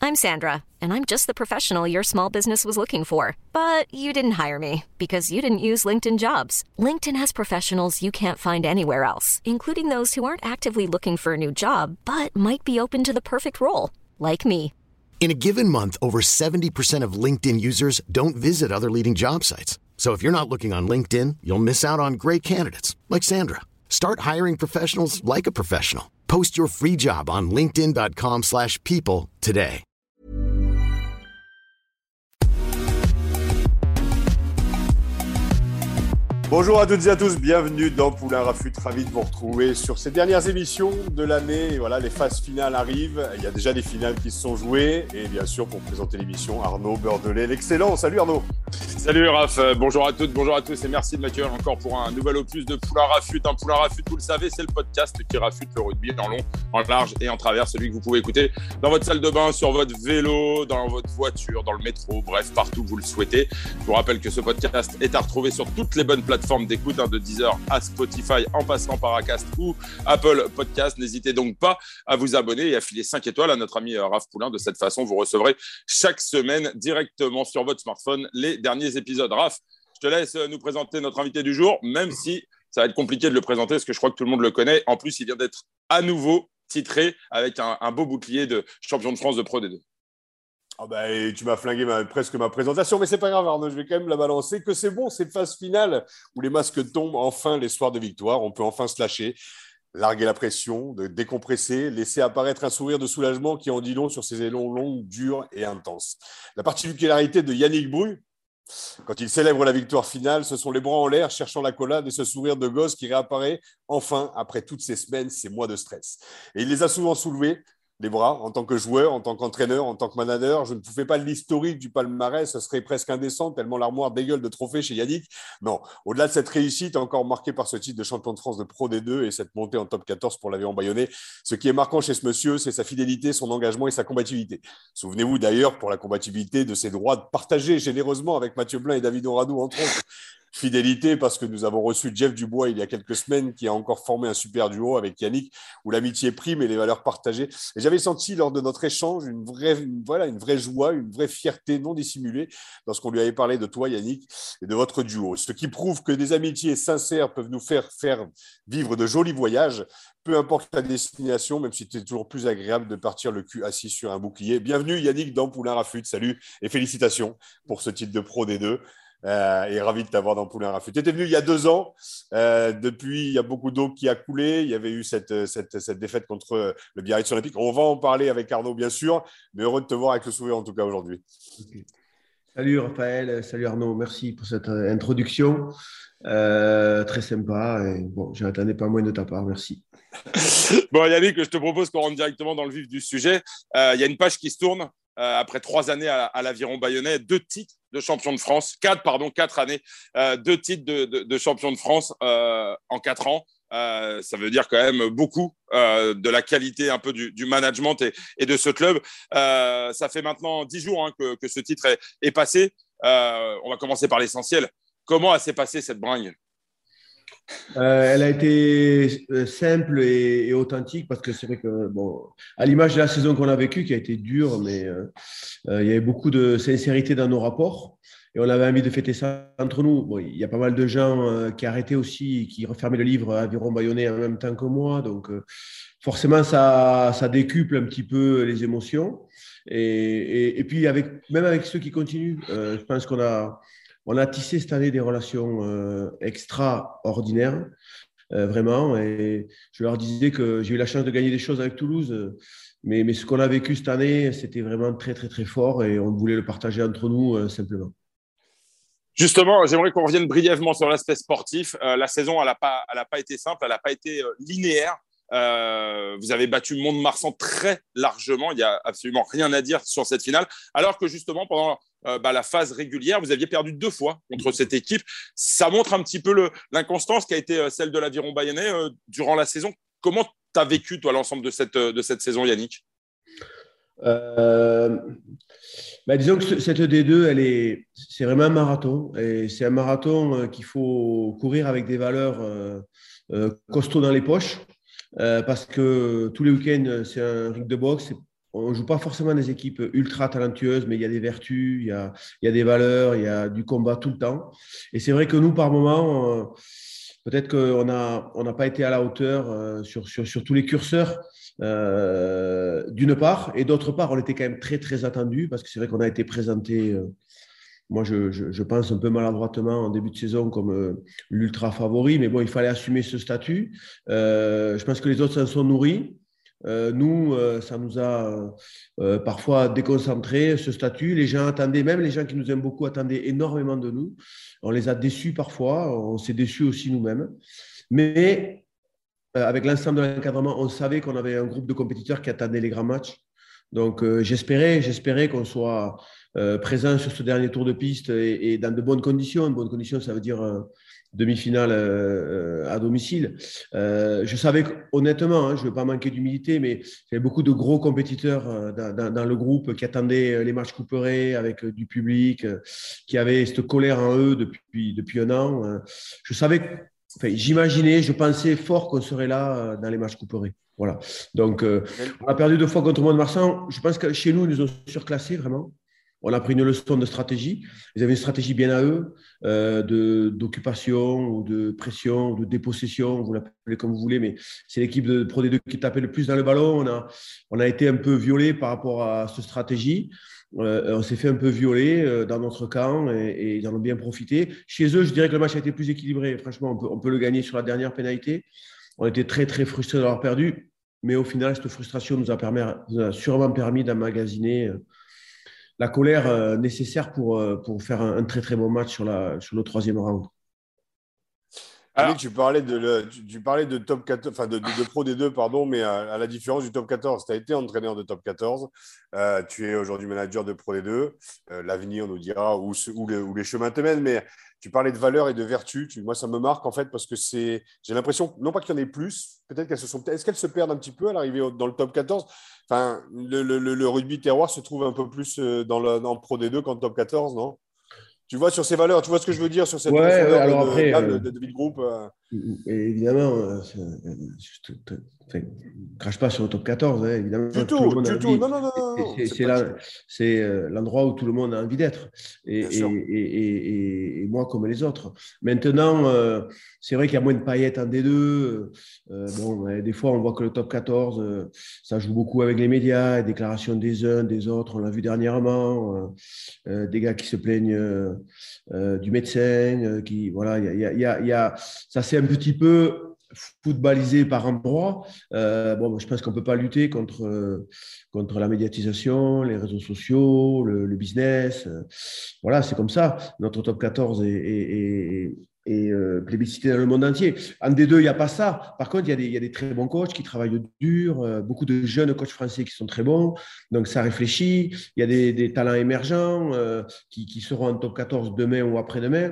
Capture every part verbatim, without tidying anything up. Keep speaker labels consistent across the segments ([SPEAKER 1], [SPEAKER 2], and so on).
[SPEAKER 1] I'm Sandra, and I'm just the professional your small business was looking for. But you didn't hire me because you didn't use LinkedIn Jobs. LinkedIn has professionals you can't find anywhere else, including those who aren't actively looking for a new job, but might be open to the perfect role, like me.
[SPEAKER 2] In a given month, over seventy percent of LinkedIn users don't visit other leading job sites. So if you're not looking on LinkedIn, you'll miss out on great candidates like Sandra. Start hiring professionals like a professional. Post your free job on linkedin.com slash people today.
[SPEAKER 3] Bonjour à toutes et à tous, bienvenue dans Poulain Rafut, ravi de vous retrouver sur ces dernières émissions de l'année. Et voilà, les phases finales arrivent, il y a déjà des finales qui se sont jouées. Et bien sûr, pour présenter l'émission, Arnaud Beurdelet, l'excellent. Salut Arnaud.
[SPEAKER 4] Salut Raph, bonjour à toutes, bonjour à tous et merci de m'accueillir encore pour un nouvel opus de Poulain Rafut. Un Poulain Rafut, vous le savez, c'est le podcast qui rafute le rugby en long, en large et en travers, celui que vous pouvez écouter dans votre salle de bain, sur votre vélo, dans votre voiture, dans le métro, bref, partout où vous le souhaitez. Je vous rappelle que ce podcast est à retrouver sur toutes les bonnes plateformes d'écoute, hein, de Deezer à Spotify en passant par Acast ou Apple Podcast. N'hésitez donc pas à vous abonner et à filer cinq étoiles à notre ami Raph Poulain. De cette façon, vous recevrez chaque semaine directement sur votre smartphone les derniers épisodes. Raph, je te laisse nous présenter notre invité du jour, même si ça va être compliqué de le présenter parce que je crois que tout le monde le connaît. En plus, il vient d'être à nouveau titré avec un, un beau bouclier de champion de France de Pro D deux.
[SPEAKER 3] Oh bah, tu m'as flingué ma, presque ma présentation, mais c'est pas grave Arnaud, je vais quand même la balancer, que c'est bon, cette phase finale où les masques tombent enfin les soirs de victoire, on peut enfin se lâcher, larguer la pression, de décompresser, laisser apparaître un sourire de soulagement qui en dit long sur ces élans longs, durs et intenses. La particularité de Yannick Bru, quand il célèbre la victoire finale, ce sont les bras en l'air cherchant l'accolade et ce sourire de gosse qui réapparaît enfin après toutes ces semaines, ces mois de stress. Et il les a souvent soulevés, les bras, en tant que joueur, en tant qu'entraîneur, en tant que manager. Je ne pouvais pas l'historique du palmarès, ce serait presque indécent, tellement l'armoire dégueule de trophées chez Yannick. Non, au-delà de cette réussite, encore marquée par ce titre de champion de France de Pro D deux et cette montée en top quatorze pour l'Aviron Bayonnais, ce qui est marquant chez ce monsieur, c'est sa fidélité, son engagement et sa combativité. Souvenez-vous d'ailleurs, pour la combativité, de ses droits partagés généreusement avec Mathieu Blin et David Oradou, entre autres. Fidélité parce que nous avons reçu Jeff Dubois il y a quelques semaines qui a encore formé un super duo avec Yannick où l'amitié prime et les valeurs partagées. Et j'avais senti lors de notre échange une vraie, une, voilà, une vraie joie, une vraie fierté non dissimulée lorsqu'on lui avait parlé de toi Yannick et de votre duo. Ce qui prouve que des amitiés sincères peuvent nous faire, faire vivre de jolis voyages, peu importe la destination, même si c'est toujours plus agréable de partir le cul assis sur un bouclier. Bienvenue Yannick dans Poulain Rafut, salut et félicitations pour ce titre de Pro D deux. Euh, et ravi de t'avoir dans Poulain Rafut. Tu étais venu il y a deux ans. Euh, depuis, il y a beaucoup d'eau qui a coulé. Il y avait eu cette, cette, cette défaite contre le Biarritz Olympique. On va en parler avec Arnaud, bien sûr, mais heureux de te voir avec le sourire en tout cas aujourd'hui.
[SPEAKER 5] Okay. Salut Raphaël, salut Arnaud. Merci pour cette introduction. Euh, très sympa. Et bon, je n'attendais pas moins de ta part. Merci.
[SPEAKER 4] Bon, Yannick, je te propose qu'on rentre directement dans le vif du sujet. Euh, il y a une page qui se tourne. Euh, après trois années à, à l'Aviron Bayonnais, deux titres de champion de France, quatre, pardon, quatre années, euh, deux titres de, de, de champion de France euh, en quatre ans. Euh, ça veut dire quand même beaucoup euh, de la qualité un peu du, du management et, et de ce club. Euh, ça fait maintenant dix jours hein, que, que ce titre est, est passé. Euh, on va commencer par l'essentiel. Comment s'est passée cette bringue ?
[SPEAKER 5] Euh, elle a été simple et, et authentique parce que c'est vrai que, bon, à l'image de la saison qu'on a vécue, qui a été dure, mais euh, euh, il y avait beaucoup de sincérité dans nos rapports et on avait envie de fêter ça entre nous. Bon, il y a pas mal de gens euh, qui arrêtaient aussi, qui refermaient le livre Aviron Bayonnais en même temps que moi, donc euh, forcément ça, ça décuple un petit peu les émotions et, et, et puis avec, même avec ceux qui continuent, euh, je pense qu'on a On a tissé cette année des relations euh, extraordinaires, euh, vraiment. Et je leur disais que j'ai eu la chance de gagner des choses avec Toulouse, mais, mais ce qu'on a vécu cette année, c'était vraiment très, très, très fort et on voulait le partager entre nous euh, simplement.
[SPEAKER 4] Justement, j'aimerais qu'on revienne brièvement sur l'aspect sportif. Euh, la saison, elle n'a pas, elle n'a pas été simple, elle n'a pas été euh, linéaire. Euh, vous avez battu Mont-de-Marsan très largement, il n'y a absolument rien à dire sur cette finale, alors que justement pendant euh, bah, la phase régulière, vous aviez perdu deux fois contre cette équipe. Ça montre un petit peu le, l'inconstance qui a été celle de l'Aviron Bayonnais euh, durant la saison. Comment tu as vécu toi l'ensemble de cette, de cette saison, Yannick ?
[SPEAKER 5] euh, bah, Disons que cette D deux, elle est, c'est vraiment un marathon, et c'est un marathon qu'il faut courir avec des valeurs euh, euh, costauds dans les poches. Euh, parce que tous les week-ends, c'est un ring de boxe, c'est on ne joue pas forcément des équipes ultra talentueuses, mais il y a des vertus, il y a, il y a des valeurs, il y a du combat tout le temps. Et c'est vrai que nous, par moment, euh, peut-être qu'on n'a on n'a pas été à la hauteur euh, sur, sur, sur tous les curseurs, euh, d'une part. Et d'autre part, on était quand même très, très attendus parce que c'est vrai qu'on a été présenté, euh, moi, je, je, je pense un peu maladroitement en début de saison comme euh, l'ultra favori. Mais bon, il fallait assumer ce statut. Euh, je pense que les autres s'en sont nourris. Euh, nous, euh, ça nous a euh, parfois déconcentrés, ce statut. Les gens attendaient, même les gens qui nous aiment beaucoup, attendaient énormément de nous. On les a déçus parfois, on s'est déçus aussi nous-mêmes. Mais euh, avec l'ensemble de l'encadrement, on savait qu'on avait un groupe de compétiteurs qui attendaient les grands matchs. Donc euh, j'espérais, j'espérais qu'on soit euh, présent sur ce dernier tour de piste et, et dans de bonnes conditions. De bonnes conditions, ça veut dire euh, demi-finale euh, à domicile. Euh, je savais honnêtement, hein, je ne veux pas manquer d'humilité, mais il y avait beaucoup de gros compétiteurs euh, dans, dans, dans le groupe qui attendaient les matchs couperés avec euh, du public, euh, qui avaient cette colère en eux depuis, depuis un an. Euh, je savais, enfin, j'imaginais, je pensais fort qu'on serait là euh, dans les matchs couperés. Voilà. Donc, euh, on a perdu deux fois contre Mont-de-Marsan. Je pense que chez nous, ils nous ont surclassés vraiment. On a pris une leçon de stratégie. Ils avaient une stratégie bien à eux, euh, de, d'occupation ou de pression ou de dépossession, vous l'appelez comme vous voulez, mais c'est l'équipe de Pro D deux qui tapait le plus dans le ballon. On a, on a été un peu violé par rapport à cette stratégie. Euh, on s'est fait un peu violer euh, dans notre camp et, et ils en ont bien profité. Chez eux, je dirais que le match a été plus équilibré. Franchement, on peut, on peut le gagner sur la dernière pénalité. On était très, très frustrés d'avoir perdu. Mais au final, cette frustration nous a, permis, nous a sûrement permis d'emmagasiner la colère nécessaire pour, pour faire un, un très, très bon match sur, la, sur le troisième round.
[SPEAKER 3] Alors, tu parlais de, le, tu, tu parlais de top quatorze, enfin de, de, de Pro D deux, pardon, mais à, à la différence du top quatorze, tu as été entraîneur de top quatorze, euh, tu es aujourd'hui manager de Pro D deux, euh, l'avenir nous dira où, où, le, où les chemins te mènent, mais tu parlais de valeurs et de vertus. Tu, moi, ça me marque en fait parce que c'est, j'ai l'impression, non pas qu'il y en ait plus, peut-être qu'elles se sont, est-ce qu'elles se perdent un petit peu à l'arrivée dans le top quatorze? Enfin, le, le, le rugby terroir se trouve un peu plus dans le dans Pro D deux qu'en top quatorze, non? Tu vois, sur ces valeurs, tu vois ce que je veux dire sur cette
[SPEAKER 5] ouais,
[SPEAKER 3] profondeur
[SPEAKER 5] ouais, alors
[SPEAKER 3] de,
[SPEAKER 5] après,
[SPEAKER 3] de,
[SPEAKER 5] euh,
[SPEAKER 3] de, de, de groupe euh...
[SPEAKER 5] Et évidemment, euh, je ne crache pas sur le top quatorze, hein, évidemment.
[SPEAKER 3] Du tout,
[SPEAKER 5] tout le monde
[SPEAKER 3] du
[SPEAKER 5] a
[SPEAKER 3] tout.
[SPEAKER 5] envie.
[SPEAKER 3] Non, non, non, non. non.
[SPEAKER 5] C'est, c'est, là, c'est euh, l'endroit où tout le monde a envie d'être. Et, et, et, et, et moi, comme les autres. Maintenant, euh, c'est vrai qu'il y a moins de paillettes en D deux. Euh, bon, ouais, des fois, on voit que le top quatorze, euh, ça joue beaucoup avec les médias, les déclarations des uns, des autres. On l'a vu dernièrement. Euh, euh, des gars qui se plaignent euh, euh, du médecin. Euh, qui, voilà, il y a, y a, y a, ça c'est un petit peu footballisé par endroits. Euh, bon, je pense qu'on ne peut pas lutter contre, euh, contre la médiatisation, les réseaux sociaux, le, le business. Euh, voilà, c'est comme ça. Notre top quatorze est, est, est, est euh, plébiscité dans le monde entier. En D deux, il n'y a pas ça. Par contre, il y a des, il y a des très bons coachs qui travaillent dur, euh, beaucoup de jeunes coachs français qui sont très bons. Donc, ça réfléchit. Il y a des, des talents émergents euh, qui, qui seront en top quatorze demain ou après-demain.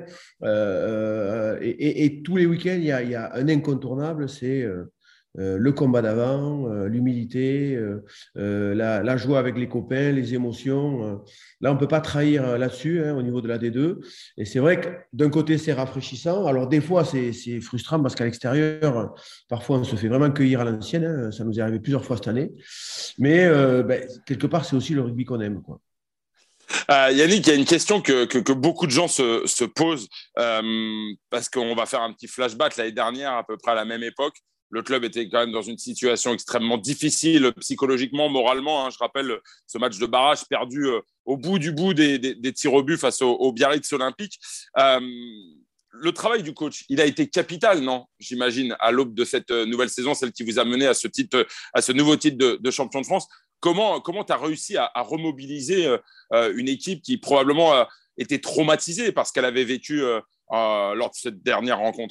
[SPEAKER 5] Euh, et, et, et tous les week-ends, il y a, il y a un incontournable, c'est euh, euh, le combat d'avant, euh, l'humilité, euh, euh, la, la joie avec les copains, les émotions. Euh. Là, on ne peut pas trahir là-dessus hein, au niveau de la D deux. Et c'est vrai que d'un côté, c'est rafraîchissant. Alors, des fois, c'est, c'est frustrant parce qu'à l'extérieur, parfois, on se fait vraiment cueillir à l'ancienne. Hein. Ça nous est arrivé plusieurs fois cette année. Mais euh, ben, quelque part, c'est aussi le rugby qu'on aime, quoi.
[SPEAKER 4] Euh, Yannick, il y a une question que, que, que beaucoup de gens se, se posent euh, parce qu'on va faire un petit flashback. L'année dernière, à peu près à la même époque, le club était quand même dans une situation extrêmement difficile psychologiquement, moralement. Hein. Je rappelle ce match de barrage perdu euh, au bout du bout des, des, des tirs au but face au, au Biarritz Olympique. Euh, le travail du coach, il a été capital, non? J'imagine, à l'aube de cette nouvelle saison, celle qui vous a mené à ce, titre, à ce nouveau titre de, de champion de France. Comment comment tu as réussi à, à remobiliser euh, une équipe qui probablement euh, était traumatisée par ce qu'elle avait vécu euh, euh, lors de cette dernière rencontre?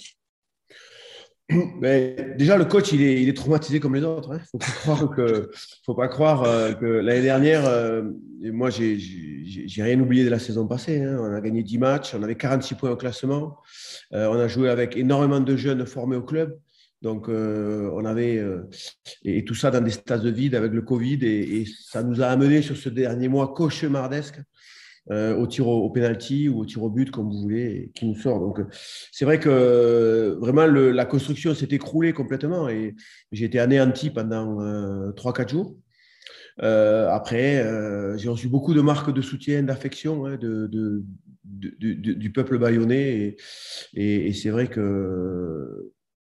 [SPEAKER 5] Mais déjà, le coach, il est, il est traumatisé comme les autres. Il hein. ne faut pas croire, que, faut pas croire euh, que l'année dernière, euh, moi, j'ai, j'ai, j'ai rien oublié de la saison passée. Hein. On a gagné dix matchs, on avait quarante-six points au classement. Euh, on a joué avec énormément de jeunes formés au club. Donc, euh, on avait, euh, et, et tout ça dans des stades de vide avec le Covid. Et, et ça nous a amené sur ce dernier mois cauchemardesque. Euh, au tir au, au penalty ou au tir au but, comme vous voulez, qui nous sort. Donc, c'est vrai que euh, vraiment, le, la construction s'est écroulée complètement et j'ai été anéanti pendant euh, trois quatre jours. Euh, après, euh, j'ai reçu beaucoup de marques de soutien, d'affection hein, de, de, de, de, du peuple bayonnais. Et, et, et c'est vrai que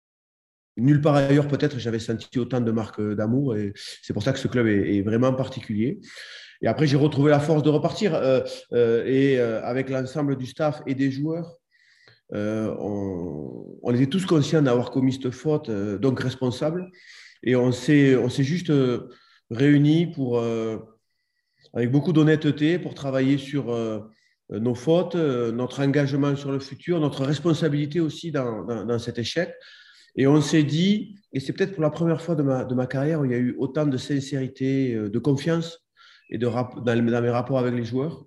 [SPEAKER 5] nulle part ailleurs, peut-être, j'avais senti autant de marques d'amour. Et c'est pour ça que ce club est, est vraiment particulier. Et après, j'ai retrouvé la force de repartir. Euh, euh, et euh, avec l'ensemble du staff et des joueurs, euh, on, on était tous conscients d'avoir commis cette faute, euh, donc responsables. Et on s'est, on s'est juste euh, réunis pour, euh, avec beaucoup d'honnêteté pour travailler sur euh, nos fautes, euh, notre engagement sur le futur, notre responsabilité aussi dans, dans, dans cet échec. Et on s'est dit, et c'est peut-être pour la première fois de ma, de ma carrière où il y a eu autant de sincérité, de confiance et de rap- dans, dans mes rapports avec les joueurs.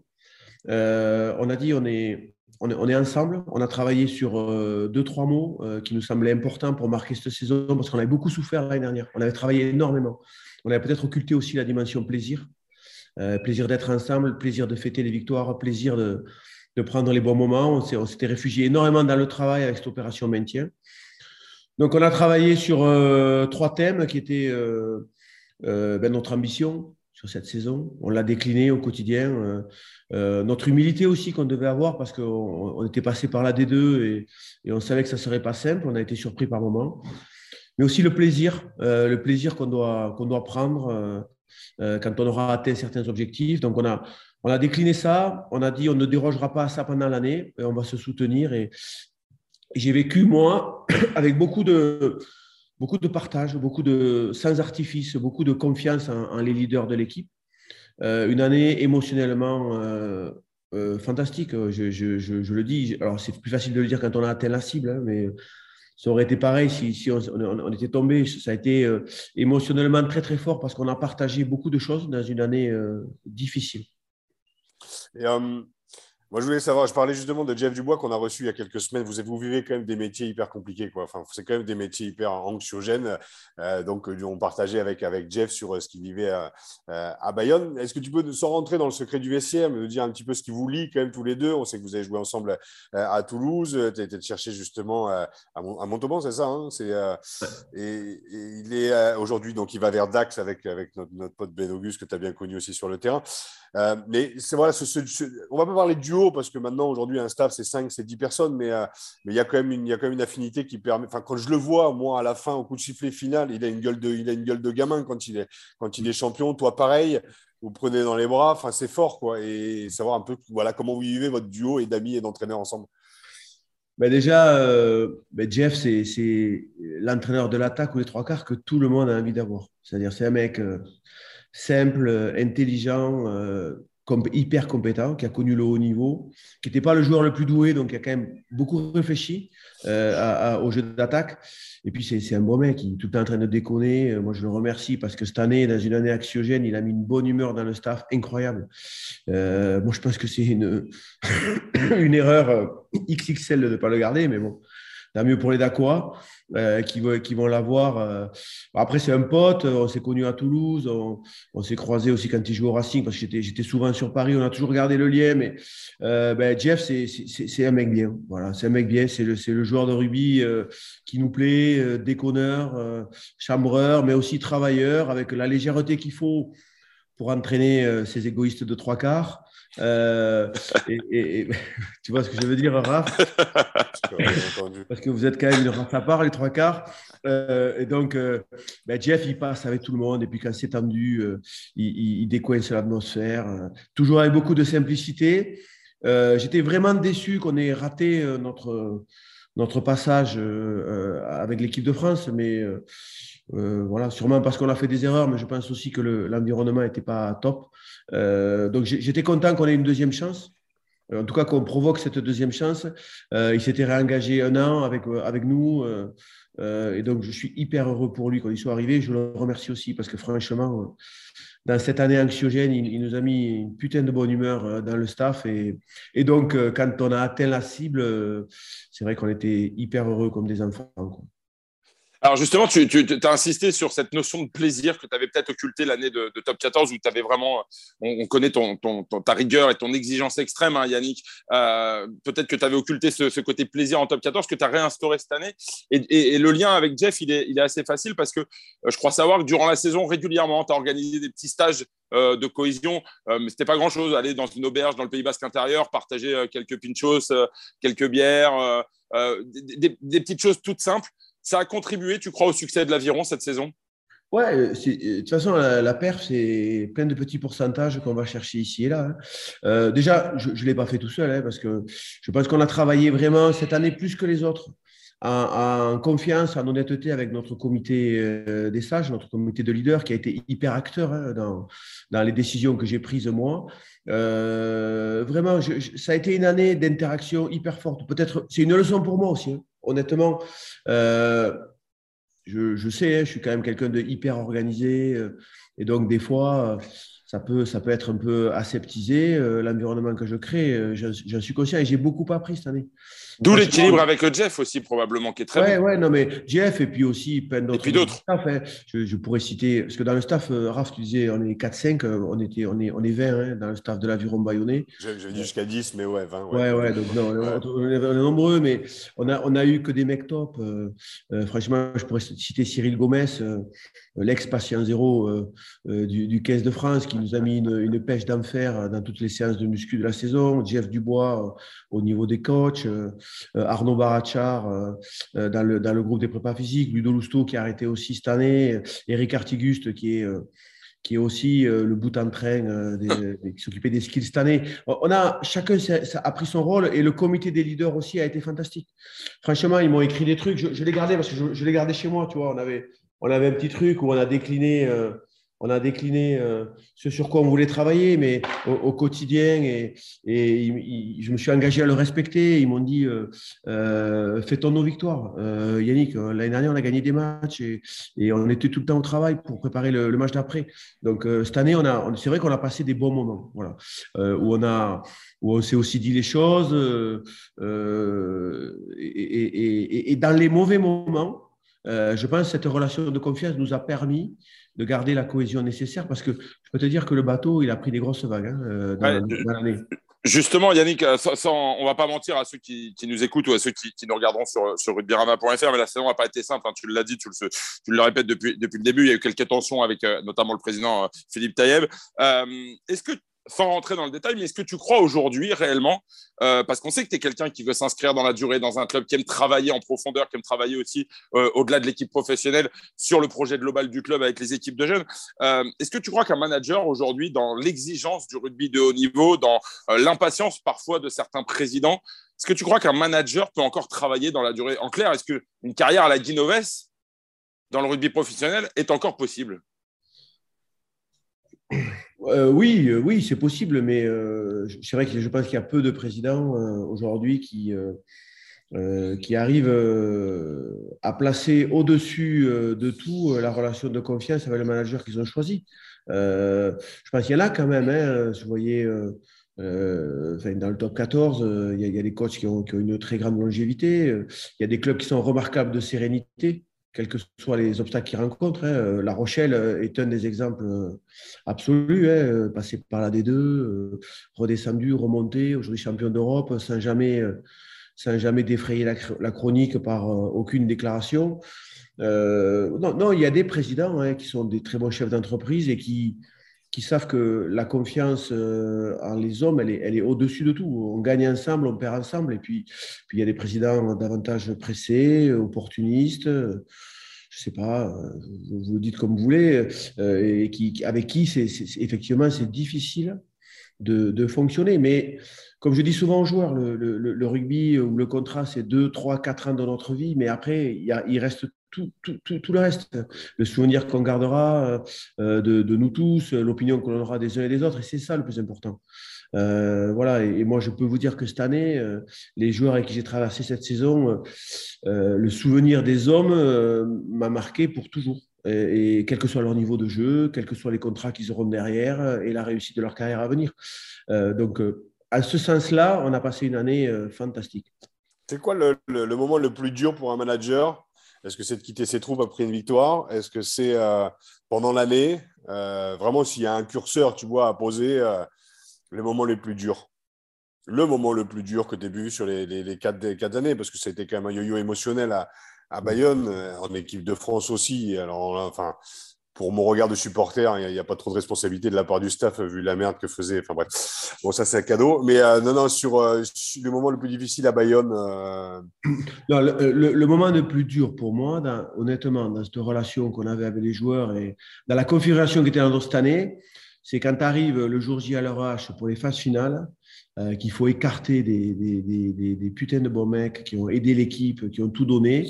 [SPEAKER 5] Euh, on a dit, on est, on est, on est ensemble. On a travaillé sur euh, deux, trois mots euh, qui nous semblaient importants pour marquer cette saison parce qu'on avait beaucoup souffert l'année dernière. On avait travaillé énormément. On avait peut-être occulté aussi la dimension plaisir. Euh, plaisir d'être ensemble, plaisir de fêter les victoires, plaisir de, de prendre les bons moments. On, s'est, on s'était réfugié énormément dans le travail avec cette opération maintien. Donc, on a travaillé sur euh, trois thèmes qui étaient euh, euh, ben, notre ambition sur cette saison. On l'a décliné au quotidien. Euh, euh, notre humilité aussi qu'on devait avoir parce qu'on on était passé par la D deux et, et on savait que ça ne serait pas simple. On a été surpris par moments. Mais aussi le plaisir, euh, le plaisir qu'on doit, qu'on doit prendre euh, euh, quand on aura atteint certains objectifs. Donc, on a, on a décliné ça. On a dit on ne dérogera pas à ça pendant l'année et on va se soutenir. Et, et j'ai vécu, moi, avec beaucoup de, beaucoup de partage, beaucoup de sans artifice, beaucoup de confiance en, en les leaders de l'équipe. Euh, une année émotionnellement euh, euh, fantastique, je, je, je, je, le dis. Alors, c'est plus facile de le dire quand on a atteint la cible, hein, mais ça aurait été pareil si, si on, on, on était tombé. Ça a été euh, émotionnellement très, très fort parce qu'on a partagé beaucoup de choses dans une année euh, difficile.
[SPEAKER 3] Et, euh, moi, je voulais savoir, je parlais justement de Jeff Dubois qu'on a reçu il y a quelques semaines. Vous, vous vivez quand même des métiers hyper compliqués, quoi. Enfin, c'est quand même des métiers hyper anxiogènes. Euh, donc, on partageait avec, avec Jeff sur ce qu'il vivait à, à Bayonne. Est-ce que tu peux, sans rentrer dans le secret du vestiaire, me dire un petit peu ce qui vous lie quand même tous les deux? On sait que vous avez joué ensemble à Toulouse. Tu as été chercher justement à, à Montauban, c'est ça hein c'est, euh, et, et il est aujourd'hui, donc il va vers Dax avec, avec notre, notre pote Ben Auguste que tu as bien connu aussi sur le terrain. Euh, mais c'est voilà, ce, ce, ce, on va pas parler de duo parce que maintenant aujourd'hui un staff c'est cinq, c'est dix personnes, mais euh, mais il y a quand même une, il y a quand même une affinité qui permet. Enfin, quand je le vois, moi à la fin au coup de sifflet final, il a une gueule de, il a une gueule de gamin quand il est, quand il est champion. Toi pareil, vous prenez dans les bras. Enfin, c'est fort quoi. Et savoir un peu voilà comment vous vivez votre duo et d'amis et d'entraîneurs ensemble.
[SPEAKER 5] Ben déjà, euh, ben Jeff, c'est, c'est l'entraîneur de l'attaque ou les trois quarts que tout le monde a envie d'avoir. C'est-à-dire, c'est un mec euh, simple, intelligent, euh, com- hyper compétent, qui a connu le haut niveau, qui n'était pas le joueur le plus doué, donc qui a quand même beaucoup réfléchi euh, à, à, au jeu d'attaque. Et puis, c'est, c'est un bon mec, il est tout le temps en train de déconner. Moi, je le remercie parce que cette année, dans une année anxiogène, il a mis une bonne humeur dans le staff, incroyable. Euh, moi, je pense que c'est une, une erreur X X L de ne pas le garder, mais bon, tant mieux pour les Dacois euh, qui, qui vont l'avoir. Euh. Après, c'est un pote, on s'est connus à Toulouse, on, on s'est croisés aussi quand il jouait au Racing, parce que j'étais, j'étais souvent sur Paris, on a toujours gardé le lien, mais euh, ben, Jeff, c'est, c'est, c'est un mec bien. Voilà, c'est un mec bien, c'est le, c'est le joueur de rugby euh, qui nous plaît, euh, déconneur, euh, chambreur, mais aussi travailleur, avec la légèreté qu'il faut pour entraîner euh, ces égoïstes de trois quarts. Euh, et, et, et tu vois ce que je veux dire, Raph? Parce que vous êtes quand même une race à part, les trois quarts. Euh, et donc, euh, ben Jeff, il passe avec tout le monde. Et puis, quand c'est tendu, euh, il, il, il décoince l'atmosphère. Euh, toujours avec beaucoup de simplicité. Euh, j'étais vraiment déçu qu'on ait raté euh, notre, notre passage euh, avec l'équipe de France. Mais euh, euh, voilà, sûrement parce qu'on a fait des erreurs. Mais je pense aussi que le, l'environnement n'était pas top. Euh, donc, j'étais content qu'on ait une deuxième chance. En tout cas, qu'on provoque cette deuxième chance. Euh, il s'était réengagé un an avec, avec nous. Euh, euh, et donc, je suis hyper heureux pour lui quand il soit arrivé. Je le remercie aussi parce que franchement, dans cette année anxiogène, il, il nous a mis une putain de bonne humeur dans le staff. Et, et donc, quand on a atteint la cible, c'est vrai qu'on était hyper heureux comme des enfants, quoi.
[SPEAKER 4] Alors justement, tu, tu as insisté sur cette notion de plaisir que tu avais peut-être occulté l'année de, de Top quatorze, où tu avais vraiment, on, on connaît ton, ton, ton, ta rigueur et ton exigence extrême, hein, Yannick. Euh, peut-être que tu avais occulté ce, ce côté plaisir en Top quatorze que tu as réinstauré cette année. Et, et, et le lien avec Jeff, il est, il est assez facile parce que euh, je crois savoir que durant la saison, régulièrement, tu as organisé des petits stages euh, de cohésion, euh, mais c'était pas grand-chose. Aller dans une auberge dans le Pays Basque intérieur, partager euh, quelques pinchos, euh, quelques bières, euh, euh, des, des, des petites choses toutes simples. Ça a contribué, tu crois, au succès de l'Aviron cette saison?
[SPEAKER 5] Ouais, de toute façon, la, la perf, c'est plein de petits pourcentages qu'on va chercher ici et là. Hein. Euh, déjà, je ne l'ai pas fait tout seul, hein, parce que je pense qu'on a travaillé vraiment cette année plus que les autres, en, en confiance, en honnêteté avec notre comité euh, des sages, notre comité de leaders, qui a été hyper acteur hein, dans, dans les décisions que j'ai prises moi. Euh, vraiment, je, je, ça a été une année d'interaction hyper forte. Peut-être, c'est une leçon pour moi aussi, hein, honnêtement. Euh, Je, je sais, hein, je suis quand même quelqu'un de hyper organisé euh, et donc des fois, euh, ça peut, ça peut être un peu aseptisé, euh, l'environnement que je crée. Euh, j'en, j'en suis conscient et j'ai beaucoup appris cette année.
[SPEAKER 4] D'où l'équilibre avec le Jeff aussi, probablement, qui est très
[SPEAKER 5] ouais,
[SPEAKER 4] bon.
[SPEAKER 5] Ouais, non, mais Jeff et puis aussi plein d'autres.
[SPEAKER 4] Et puis d'autres.
[SPEAKER 5] Staff, hein. je, je pourrais citer, parce que dans le staff, euh, Raph, tu disais, on est quatre cinq, euh, on, était, on, est, on est vingt hein, dans le staff de l'Aviron Bayonnais.
[SPEAKER 3] J'avais dit jusqu'à dix, mais ouais, vingt.
[SPEAKER 5] Ouais, ouais, ouais donc non, ouais. On, est, on est nombreux, mais on a, on a eu que des mecs top. Euh, euh, franchement, je pourrais citer Cyril Gomez, euh, l'ex-patient zéro euh, euh, du, du quinze de France, qui nous a mis une, une pêche d'enfer dans toutes les séances de muscu de la saison. Jeff Dubois euh, au niveau des coachs, euh, Arnaud Barachar euh, dans, le, dans le groupe des prépas physiques, Ludo Lousteau qui a arrêté aussi cette année, Eric Artiguste qui est, euh, qui est aussi euh, le bout en train euh, des, qui s'occupait des skills cette année. On a, chacun a pris son rôle et le comité des leaders aussi a été fantastique. Franchement, ils m'ont écrit des trucs, je, je l'ai gardé parce que je, je l'ai gardé chez moi, tu vois, on avait, on avait un petit truc où on a décliné... Euh, On a décliné euh, ce sur quoi on voulait travailler, mais au, au quotidien, et, et il, il, je me suis engagé à le respecter. Ils m'ont dit euh, euh, fais-toi nos victoires. Euh, Yannick, l'année dernière, on a gagné des matchs et, et on était tout le temps au travail pour préparer le, le match d'après. Donc, euh, cette année, on a, on, c'est vrai qu'on a passé des bons moments, voilà, euh, où, on a, où on s'est aussi dit les choses. Euh, et, et, et, et dans les mauvais moments, euh, je pense que cette relation de confiance nous a permis de garder la cohésion nécessaire, parce que je peux te dire que le bateau, il a pris des grosses vagues hein, dans,
[SPEAKER 4] ouais,
[SPEAKER 5] dans l'année.
[SPEAKER 4] Justement, Yannick, sans, sans, on ne va pas mentir à ceux qui, qui nous écoutent ou à ceux qui, qui nous regarderont sur, sur rugbyrama point f r, mais la saison n'a pas été simple, hein, tu l'as dit, tu le, tu le répètes depuis, depuis le début, il y a eu quelques tensions avec euh, notamment le président euh, Philippe Taïeb. Euh, est-ce que, sans rentrer dans le détail, mais est-ce que tu crois aujourd'hui réellement, euh, parce qu'on sait que tu es quelqu'un qui veut s'inscrire dans la durée, dans un club qui aime travailler en profondeur, qui aime travailler aussi euh, au-delà de l'équipe professionnelle, sur le projet global du club avec les équipes de jeunes, euh, est-ce que tu crois qu'un manager aujourd'hui, dans l'exigence du rugby de haut niveau, dans euh, l'impatience parfois de certains présidents, est-ce que tu crois qu'un manager peut encore travailler dans la durée? En clair, est-ce qu'une carrière à la Guinoves dans le rugby professionnel est encore possible?
[SPEAKER 5] Euh, oui, euh, oui, c'est possible, mais euh, c'est vrai que je pense qu'il y a peu de présidents euh, aujourd'hui qui, euh, euh, qui arrivent euh, à placer au-dessus euh, de tout euh, la relation de confiance avec le manager qu'ils ont choisi. Euh, je pense qu'il y en a quand même. Hein, je voyais euh, euh, enfin, dans le top quatorze, euh, il, y a, il y a des coachs qui ont, qui ont une très grande longévité. Euh, il y a des clubs qui sont remarquables de sérénité, quels que soient les obstacles qu'ils rencontrent. Hein. La Rochelle est un des exemples absolus, hein. Passé par la D deux, redescendu, remonté, aujourd'hui champion d'Europe, sans jamais, sans jamais défrayer la, la chronique par aucune déclaration. Euh, non, non, il y a des présidents hein, qui sont des très bons chefs d'entreprise et qui, qui savent que la confiance euh, en les hommes, elle est, elle est au-dessus de tout. On gagne ensemble, on perd ensemble. Et puis, puis il y a des présidents davantage pressés, opportunistes, je ne sais pas, vous le dites comme vous voulez, euh, et qui, avec qui, c'est, c'est, effectivement, c'est difficile de, de fonctionner. Mais comme je dis souvent aux joueurs, le, le, le rugby ou le contrat, c'est deux, trois, quatre ans de notre vie. Mais après, il, y a, il reste Tout, tout, tout, tout le reste, le souvenir qu'on gardera euh, de, de nous tous, l'opinion qu'on aura des uns et des autres, et c'est ça le plus important. Euh, voilà, et, et moi je peux vous dire que cette année, euh, les joueurs avec qui j'ai traversé cette saison, euh, le souvenir des hommes euh, m'a marqué pour toujours. Et, et quel que soit leur niveau de jeu, quels que soient les contrats qu'ils auront derrière et la réussite de leur carrière à venir. Euh, donc, euh, à ce sens-là, on a passé une année euh, fantastique.
[SPEAKER 3] C'est quoi le, le, le moment le plus dur pour un manager Est-ce que c'est de quitter ses troupes après une victoire? Est-ce que c'est euh, pendant l'année? euh, Vraiment, s'il y a un curseur, tu vois, à poser, euh, les moments les plus durs. Le moment le plus dur que tu as vu sur les, les, les quatre, les quatre années, parce que ça a été quand même un yo-yo émotionnel à, à Bayonne, euh, en équipe de France aussi. Alors, là, enfin, pour mon regard de supporter, il n'y a, a pas trop de responsabilité de la part du staff, vu la merde que faisait. Enfin bref, bon, ça c'est un cadeau. Mais euh, non, non, sur, euh, sur le moment le plus difficile à Bayonne. Euh...
[SPEAKER 5] Non, le, le, le moment le plus dur pour moi, dans, honnêtement, dans cette relation qu'on avait avec les joueurs et dans la configuration qui était dans notre cette année, c'est quand tu arrives le jour J à l'heure H pour les phases finales, euh, qu'il faut écarter des, des, des, des, des putains de bons mecs qui ont aidé l'équipe, qui ont tout donné.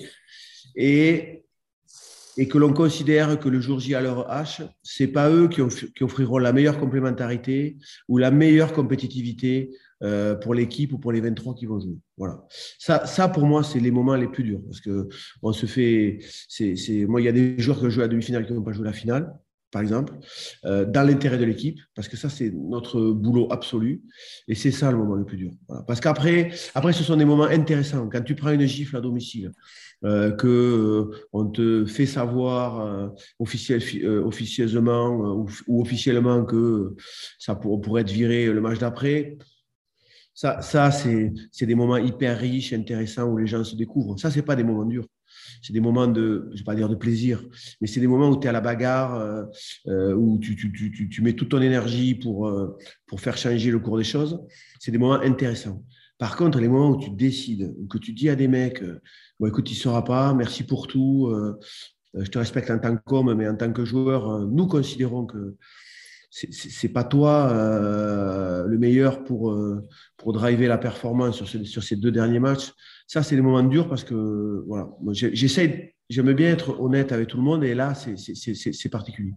[SPEAKER 5] Et. Et que l'on considère que le jour J à l'heure H, ce n'est pas eux qui, ont, qui offriront la meilleure complémentarité ou la meilleure compétitivité euh, pour l'équipe ou pour les vingt-trois qui vont jouer. Voilà. Ça, ça pour moi, c'est les moments les plus durs. Parce que on se fait. C'est, c'est, moi, il y a des joueurs qui ont joué à la demi-finale qui n'ont pas joué la finale, par exemple, euh, dans l'intérêt de l'équipe, parce que ça, c'est notre boulot absolu. Et c'est ça le moment le plus dur. Voilà. Parce qu'après, après, ce sont des moments intéressants. Quand tu prends une gifle à domicile, Euh, que euh, on te fait savoir euh, officiel, euh, officieusement euh, ou, ou officiellement que ça pour, pourrait être viré le match d'après. Ça, ça c'est, c'est des moments hyper riches, intéressants où les gens se découvrent. Ça, c'est pas des moments durs. C'est des moments de, je vais pas dire de plaisir, mais c'est des moments où tu es à la bagarre, euh, euh, où tu, tu, tu, tu mets toute ton énergie pour, euh, pour faire changer le cours des choses. C'est des moments intéressants. Par contre, les moments où tu décides, ou que tu dis à des mecs, euh, bon, écoute, il ne sera pas, merci pour tout, euh, je te respecte en tant qu'homme, mais en tant que joueur, euh, nous considérons que ce n'est pas toi euh, le meilleur pour, euh, pour driver la performance sur, ce, sur ces deux derniers matchs. Ça, c'est les moments durs parce que voilà, moi, j'essaie, j'aime bien être honnête avec tout le monde et là, c'est, c'est, c'est, c'est particulier.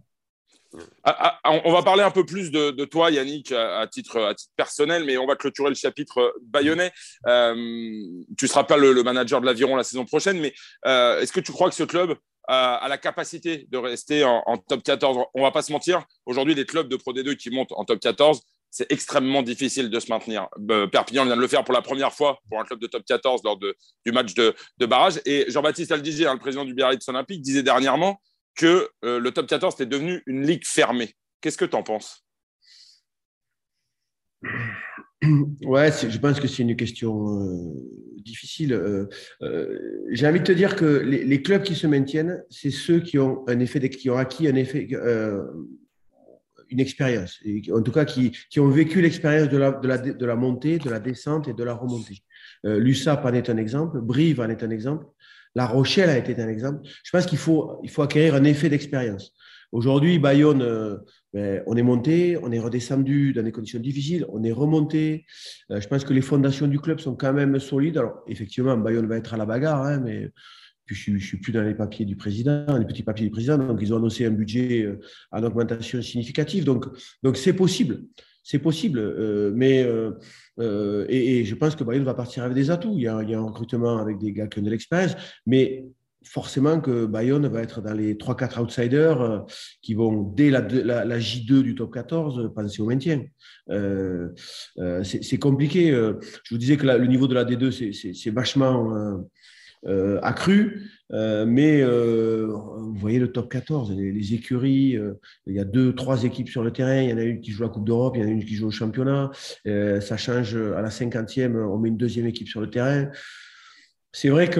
[SPEAKER 4] Ah, ah, on va parler un peu plus de, de toi, Yannick, à, à, titre, à titre personnel, mais on va clôturer le chapitre bayonnais. Euh, tu ne seras pas le, le manager de l'Aviron la saison prochaine, mais euh, est-ce que tu crois que ce club a, a la capacité de rester en, en top quatorze? On ne va pas se mentir, aujourd'hui, les clubs de Pro D deux qui montent en top quatorze, c'est extrêmement difficile de se maintenir. Euh, Perpignan vient de le faire pour la première fois pour un club de top quatorze lors de, du match de, de barrage. Et Jean-Baptiste Aldigier, hein, le président du Biarritz Olympique, disait dernièrement que euh, le top quatorze était devenu une ligue fermée. Qu'est-ce que tu en penses?
[SPEAKER 5] Ouais, je pense que c'est une question euh, difficile. Euh, euh, j'ai envie de te dire que les, les clubs qui se maintiennent, c'est ceux qui ont un effet, qui ont acquis un effet, euh, une expérience, et en tout cas qui, qui ont vécu l'expérience de la, de, la, de la montée, de la descente et de la remontée. Euh, L'U S A P en est un exemple, Brive en est un exemple. La Rochelle a été un exemple. Je pense qu'il faut, il faut acquérir un effet d'expérience. Aujourd'hui, Bayonne, euh, ben, on est monté, on est redescendu dans des conditions difficiles, on est remonté. Euh, je pense que les fondations du club sont quand même solides. Alors, effectivement, Bayonne va être à la bagarre, hein, mais puis je ne suis plus dans les papiers du président, les petits papiers du président. Donc, ils ont annoncé un budget euh, en augmentation significative. Donc, donc c'est possible. C'est possible, euh, mais euh, euh, et, et je pense que Bayonne va partir avec des atouts. Il y a, il y a un recrutement avec des gars qui ont de l'expérience, mais forcément que Bayonne va être dans les trois quatre outsiders euh, qui vont, dès la, la, la J deux du top quatorze, penser au maintien. Euh, euh, c'est, c'est compliqué. Je vous disais que la, le niveau de la D deux, c'est, c'est, c'est vachement euh, euh, accru. Euh, mais euh, vous voyez le top quatorze, les, les écuries, euh, il y a deux, trois équipes sur le terrain, il y en a une qui joue la Coupe d'Europe, il y en a une qui joue au championnat, euh, ça change à la cinquantième, on met une deuxième équipe sur le terrain. C'est vrai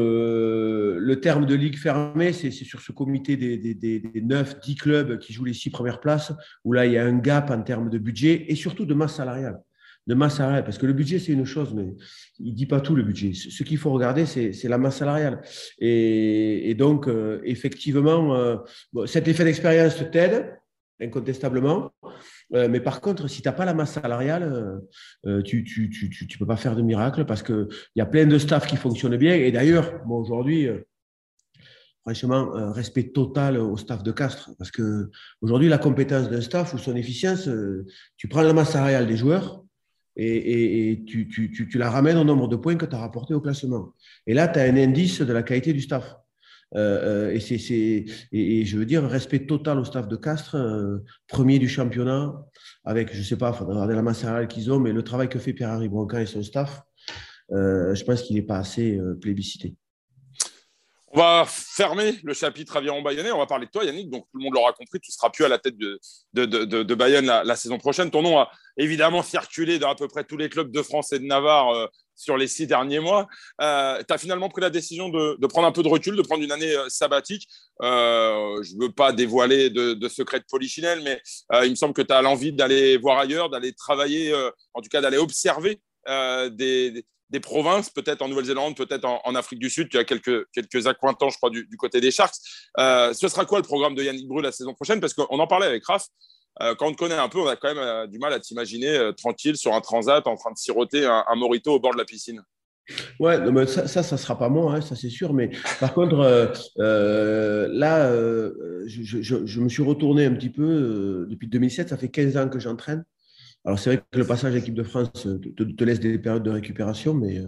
[SPEAKER 5] que le terme de ligue fermée, c'est, c'est sur ce comité des, des, des, des neuf dix clubs qui jouent les six premières places, où là, il y a un gap en termes de budget et surtout de masse salariale. De masse salariale, parce que le budget, c'est une chose, mais il ne dit pas tout, le budget. Ce qu'il faut regarder, c'est, c'est la masse salariale. Et, et donc, euh, effectivement, euh, bon, cet effet d'expérience t'aide, incontestablement. Euh, mais par contre, si tu n'as pas la masse salariale, euh, tu ne tu, tu, tu, tu peux pas faire de miracle parce qu'il y a plein de staff qui fonctionnent bien. Et d'ailleurs, bon, aujourd'hui, euh, franchement, euh, respect total au staff de Castres. Parce qu'aujourd'hui, la compétence d'un staff ou son efficience, euh, tu prends la masse salariale des joueurs, Et, et, et tu, tu, tu, tu la ramènes au nombre de points que tu as rapporté au classement. Et là, tu as un indice de la qualité du staff. Euh, et, c'est, c'est, et, et je veux dire, respect total au staff de Castres, euh, premier du championnat, avec, je ne sais pas, il faudra regarder la masse salariale qu'ils ont, mais le travail que fait Pierre-Henri Broncan et son staff, euh, je pense qu'il n'est pas assez euh, plébiscité.
[SPEAKER 4] On va fermer le chapitre Aviron Bayonnais. On va parler de toi, Yannick. Donc, tout le monde l'aura compris, tu ne seras plus à la tête de, de, de, de, de Bayonne la, la saison prochaine. Ton nom a évidemment circulé dans à peu près tous les clubs de France et de Navarre euh, sur les six derniers mois. Euh, tu as finalement pris la décision de, de prendre un peu de recul, de prendre une année euh, sabbatique. Euh, je ne veux pas dévoiler de, de secrets de polichinelle, mais euh, il me semble que tu as l'envie d'aller voir ailleurs, d'aller travailler, euh, en tout cas d'aller observer euh, des, des, des provinces, peut-être en Nouvelle-Zélande, peut-être en, en Afrique du Sud. Tu as quelques, quelques accointants, je crois, du, du côté des Sharks. Euh, ce sera quoi le programme de Yannick Brue la saison prochaine? Parce qu'on en parlait avec Raph. Euh, quand on te connaît un peu, on a quand même euh, du mal à t'imaginer euh, tranquille sur un transat en train de siroter un, un mojito au bord de la piscine.
[SPEAKER 5] Ouais, non, mais ça, ça, ça sera pas moi, hein, ça c'est sûr. Mais par contre, euh, euh, là, euh, je, je, je me suis retourné un petit peu euh, depuis deux mille sept. Ça fait quinze ans que j'entraîne. Alors c'est vrai que le passage à l'équipe de France te, te laisse des périodes de récupération, mais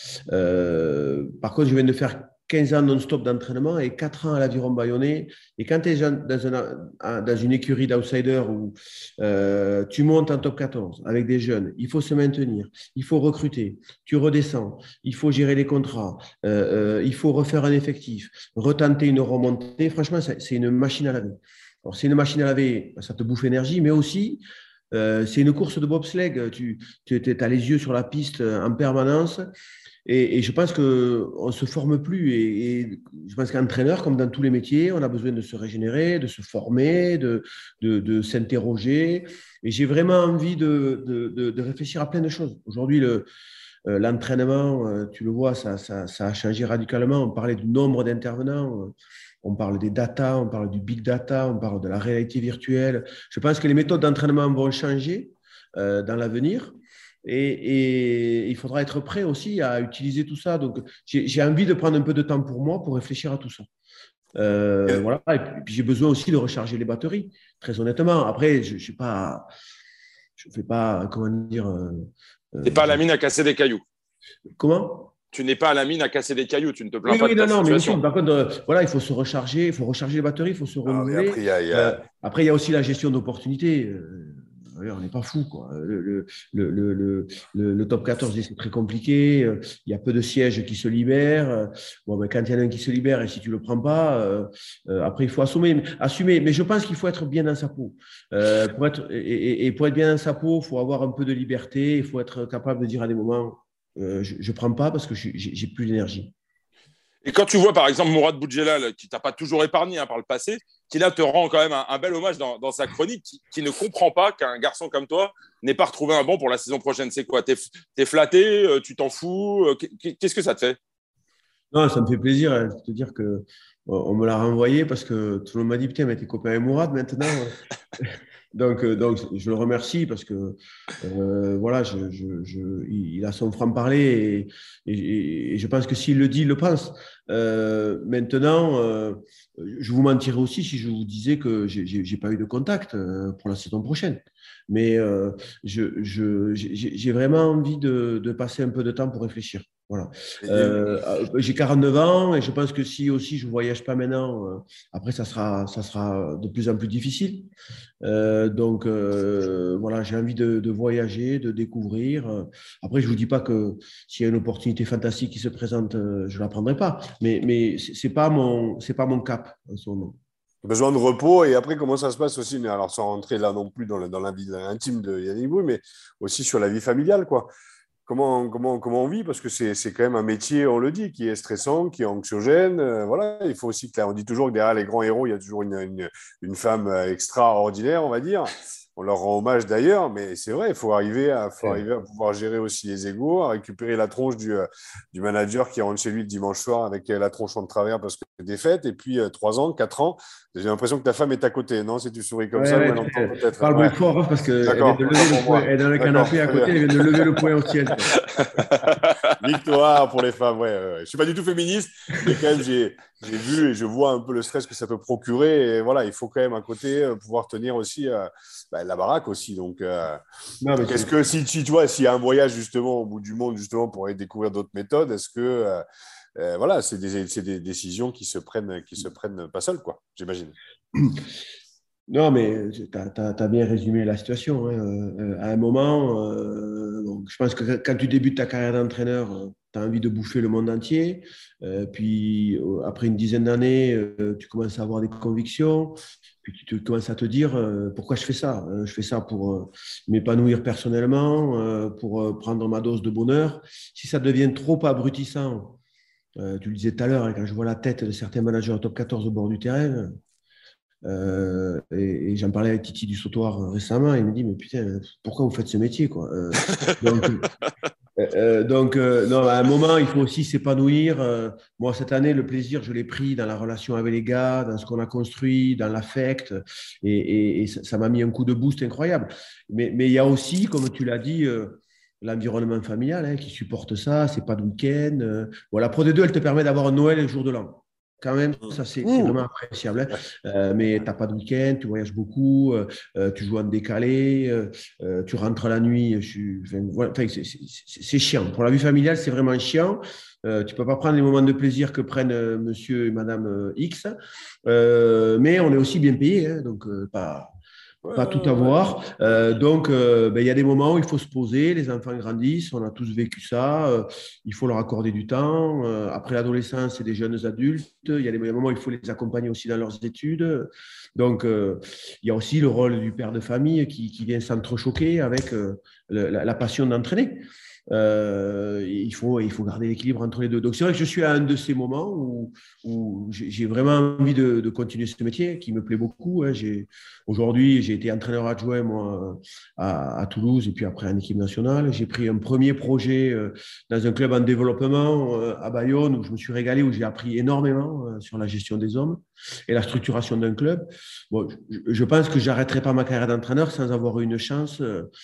[SPEAKER 5] euh, par contre, je viens de faire quinze ans non-stop d'entraînement et quatre ans à l'Aviron Bayonnais. Et quand tu es dans, un, dans une écurie d'outsiders où euh, tu montes en top quatorze avec des jeunes, il faut se maintenir, il faut recruter, tu redescends, il faut gérer les contrats, euh, euh, il faut refaire un effectif, retenter une remontée. Franchement, c'est une machine à laver. Alors, c'est une machine à laver, ça te bouffe l'énergie, mais aussi, euh, c'est une course de bobsleigh. Tu, tu as les yeux sur la piste en permanence. Et, et je pense qu'on ne se forme plus. Et, et je pense qu'entraîneur, comme dans tous les métiers, on a besoin de se régénérer, de se former, de, de, de s'interroger. Et j'ai vraiment envie de, de, de, de réfléchir à plein de choses. Aujourd'hui, le, euh, l'entraînement, euh, tu le vois, ça, ça, ça a changé radicalement. On parlait du nombre d'intervenants. On parle des data, on parle du big data, on parle de la réalité virtuelle. Je pense que les méthodes d'entraînement vont changer euh, dans l'avenir. Et, et il faudra être prêt aussi à utiliser tout ça. Donc, j'ai, j'ai envie de prendre un peu de temps pour moi pour réfléchir à tout ça. Euh, voilà. Et puis, puis, j'ai besoin aussi de recharger les batteries, très honnêtement. Après, je ne suis pas, je fais pas, comment dire. Euh,
[SPEAKER 4] tu n'es pas à la mine à casser des cailloux.
[SPEAKER 5] Comment?
[SPEAKER 4] Tu n'es pas à la mine à casser des cailloux. Tu ne te plains
[SPEAKER 5] oui,
[SPEAKER 4] pas
[SPEAKER 5] oui,
[SPEAKER 4] de ta
[SPEAKER 5] non,
[SPEAKER 4] situation.
[SPEAKER 5] Non, mais par contre, euh, voilà, il faut se recharger, il faut recharger les batteries, il faut se renouveler.
[SPEAKER 3] Après, il y a, il y a...
[SPEAKER 5] Euh, après, il y a aussi la gestion d'opportunités. Euh, on n'est pas fou, quoi. Le, le, le, le, le, le top quatorze, c'est très compliqué. Il y a peu de sièges qui se libèrent. Bon, ben, quand il y en a un qui se libère et si tu ne le prends pas, euh, euh, après, il faut assumer. assumer. Mais je pense qu'il faut être bien dans sa peau. Euh, pour être, et, et pour être bien dans sa peau, il faut avoir un peu de liberté. Il faut être capable de dire à des moments, euh, je ne prends pas parce que je n'ai plus d'énergie.
[SPEAKER 4] Et quand tu vois, par exemple, Mourad Boudjelal, qui t'a pas toujours épargné hein, par le passé, qui là te rend quand même un, un bel hommage dans, dans sa chronique, qui, qui ne comprend pas qu'un garçon comme toi n'ait pas retrouvé un banc pour la saison prochaine. C'est quoi? T'es, t'es flatté? Tu t'en fous? Qu'est-ce que ça te fait?
[SPEAKER 5] Non, ça me fait plaisir. Hein, de te dire que on me l'a renvoyé parce que tout le monde m'a dit putain, mais t'es copain avec Mourad maintenant. Donc, donc, je le remercie parce que euh, voilà, je, je, je, il a son franc-parler et, et, et je pense que s'il le dit, il le pense. Euh, maintenant, euh, je vous mentirais aussi si je vous disais que j'ai, j'ai pas eu de contact pour la saison prochaine. Mais euh, je, je, j'ai, j'ai vraiment envie de, de passer un peu de temps pour réfléchir. Voilà. Euh, j'ai quarante-neuf ans et je pense que si aussi je voyage pas maintenant, euh, après ça sera, ça sera de plus en plus difficile. Euh, donc euh, voilà, j'ai envie de, de voyager, de découvrir. Après, je vous dis pas que s'il y a une opportunité fantastique qui se présente, je la prendrai pas. Mais mais c'est pas mon, c'est pas mon cap en ce moment.
[SPEAKER 3] Besoin de repos. Et après, comment ça se passe aussi, mais alors sans rentrer là non plus dans, le, dans la vie intime de Yannick Brue, mais aussi sur la vie familiale, quoi. Comment, comment, comment on vit? Parce que c'est, c'est quand même un métier, on le dit, qui est stressant, qui est anxiogène. Euh, voilà, il faut aussi que, là, on dit toujours que derrière les grands héros, il y a toujours une, une, une femme extraordinaire, on va dire. On leur rend hommage d'ailleurs, mais c'est vrai, il faut arriver à, faut arriver à pouvoir gérer aussi les égos, à récupérer la tronche du, du manager qui rentre chez lui le dimanche soir avec la tronche en travers parce que c'est défaite. Et puis, trois ans, quatre ans, j'ai l'impression que ta femme est à côté, non? Si tu souris comme
[SPEAKER 5] ouais,
[SPEAKER 3] ça,
[SPEAKER 5] ouais,
[SPEAKER 3] ou elle entend peut-être.
[SPEAKER 5] Parle
[SPEAKER 3] ouais.
[SPEAKER 5] moins fort hein, parce qu'elle vient de lever le poing. Elle est dans le canapé à côté, elle vient de lever le poing au ciel.
[SPEAKER 3] Victoire pour les femmes, ouais, ouais. Je ne suis pas du tout féministe, mais quand même, j'ai, j'ai vu et je vois un peu le stress que ça peut procurer. Et voilà, il faut quand même à côté euh, pouvoir tenir aussi euh, bah, la baraque aussi. Donc, euh, non, mais est-ce que si, si tu vois, s'il y a un voyage justement au bout du monde, justement, pour aller découvrir d'autres méthodes, est-ce que euh, euh, voilà, c'est des, c'est des décisions qui se prennent, qui se prennent pas seules, quoi, j'imagine.
[SPEAKER 5] Non, mais tu as bien résumé la situation. Hein. Euh, à un moment, euh, donc, je pense que quand tu débutes ta carrière d'entraîneur, tu as envie de bouffer le monde entier. Euh, puis, après une dizaine d'années, euh, tu commences à avoir des convictions. Puis, tu te, commences à te dire euh, pourquoi je fais ça. Euh, je fais ça pour euh, m'épanouir personnellement, euh, pour euh, prendre ma dose de bonheur. Si ça devient trop abrutissant, euh, tu le disais tout à l'heure, hein, quand je vois la tête de certains managers top quatorze au bord du terrain, euh, et, et j'en parlais avec Titi du Sautoir récemment, il me dit, mais putain, pourquoi vous faites ce métier, quoi. Euh, donc, Euh, donc, euh, non, à un moment, il faut aussi s'épanouir. Euh, moi, cette année, le plaisir, je l'ai pris dans la relation avec les gars, dans ce qu'on a construit, dans l'affect. Et, et, et ça, ça m'a mis un coup de boost incroyable. Mais, mais il y a aussi, comme tu l'as dit, euh, l'environnement familial hein, qui supporte ça. C'est pas de week-end. Euh, bon, la Pro D deux, elle te permet d'avoir un Noël et le jour de l'an. Quand même, ça c'est vraiment appréciable. Hein. Euh, mais tu n'as pas de week-end, tu voyages beaucoup, euh, tu joues en décalé, euh, tu rentres la nuit. Je suis, enfin, voilà, enfin, c'est, c'est, c'est chiant. Pour la vie familiale, c'est vraiment chiant. Euh, tu ne peux pas prendre les moments de plaisir que prennent euh, monsieur et madame euh, X. Euh, mais on est aussi bien payé, hein, donc euh, pas. Pas tout avoir. Euh, donc, euh, ben, y a des moments où il faut se poser. Les enfants grandissent. On a tous vécu ça. Euh, il faut leur accorder du temps. Euh, après l'adolescence, c'est des jeunes adultes. Il y a des moments où il faut les accompagner aussi dans leurs études. Donc, euh, il y a aussi le rôle du père de famille qui, qui vient s'entrechoquer avec euh, le, la, la passion d'entraîner. Euh, il, faut, il faut garder l'équilibre entre les deux. Donc, c'est vrai que je suis à un de ces moments où, où j'ai vraiment envie de, de continuer ce métier qui me plaît beaucoup. Hein. J'ai, aujourd'hui, j'ai été entraîneur adjoint moi, à, à Toulouse et puis après en équipe nationale. J'ai pris un premier projet euh, dans un club en développement euh, à Bayonne où je me suis régalé, où j'ai appris énormément euh, sur la gestion des hommes et la structuration d'un club. Bon, je, je pense que je n'arrêterai pas ma carrière d'entraîneur sans avoir eu une chance,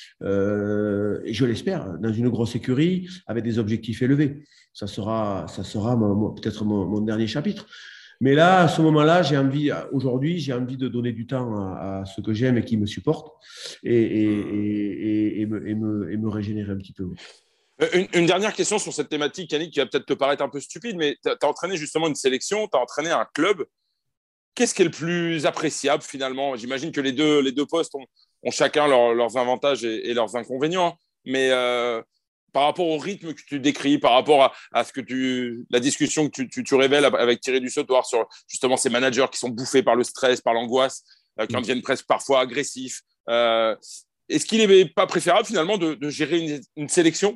[SPEAKER 5] euh, et je l'espère, dans une grosse écurie avec des objectifs élevés. Ça sera, ça sera mon, mon, peut-être mon, mon dernier chapitre. Mais là, à ce moment-là, j'ai envie, aujourd'hui, j'ai envie de donner du temps à, à ceux que j'aime et qui me supportent et, et, et, et, et, me, et, me, et me régénérer un petit peu.
[SPEAKER 4] Une, une dernière question sur cette thématique, Yannick, qui va peut-être te paraître un peu stupide, mais tu as entraîné justement une sélection, tu as entraîné un club. Qu'est-ce qui est le plus appréciable finalement? J'imagine que les deux, les deux postes ont, ont chacun leur, leurs avantages et, et leurs inconvénients, mais euh, par rapport au rythme que tu décris, par rapport à, à ce que tu, la discussion que tu, tu, tu révèles avec Thierry Dussautoir sur justement ces managers qui sont bouffés par le stress, par l'angoisse, euh, qui en deviennent presque parfois agressifs, euh, est-ce qu'il n'est pas préférable finalement de, de gérer une, une sélection?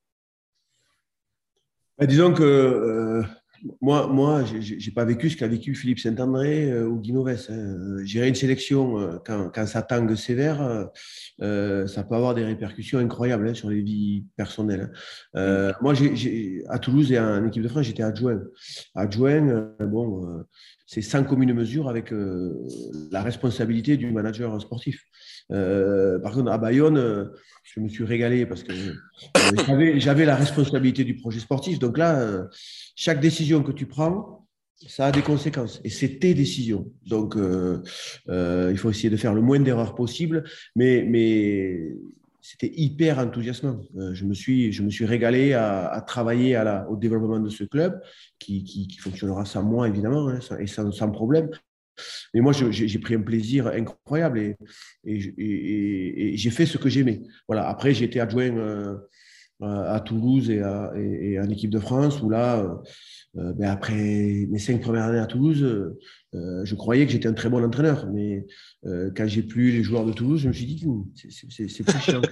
[SPEAKER 5] Ben, disons que euh, moi, moi je n'ai pas vécu ce qu'a vécu Philippe Saint-André euh, ou Guy Novès. Hein. Gérer une sélection euh, quand, quand ça tangue sévère, euh, ça peut avoir des répercussions incroyables hein, sur les vies personnelles. Euh, moi, j'ai, j'ai, à Toulouse et en équipe de France, j'étais adjoint. Adjoint, euh, bon, euh, c'est sans commune mesure avec euh, la responsabilité du manager sportif. Euh, par contre, à Bayonne, euh, je me suis régalé parce que euh, j'avais, j'avais la responsabilité du projet sportif. Donc là, euh, chaque décision que tu prends, ça a des conséquences. Et c'est tes décisions. Donc, euh, euh, il faut essayer de faire le moins d'erreurs possible. Mais, mais c'était hyper enthousiasmant. Euh, je, me suis, je me suis régalé à, à travailler à la, au développement de ce club qui, qui, qui fonctionnera sans moi, évidemment, hein, sans, et sans, sans problème. Mais moi, je, j'ai, j'ai pris un plaisir incroyable et, et, et, et j'ai fait ce que j'aimais. Voilà. Après, j'ai été adjoint euh, à Toulouse et, à, et, et en équipe de France, où là, euh, ben après mes cinq premières années à Toulouse, euh, je croyais que j'étais un très bon entraîneur. Mais euh, quand j'ai plus les joueurs de Toulouse, je me suis dit, c'est, c'est, c'est plus chiant.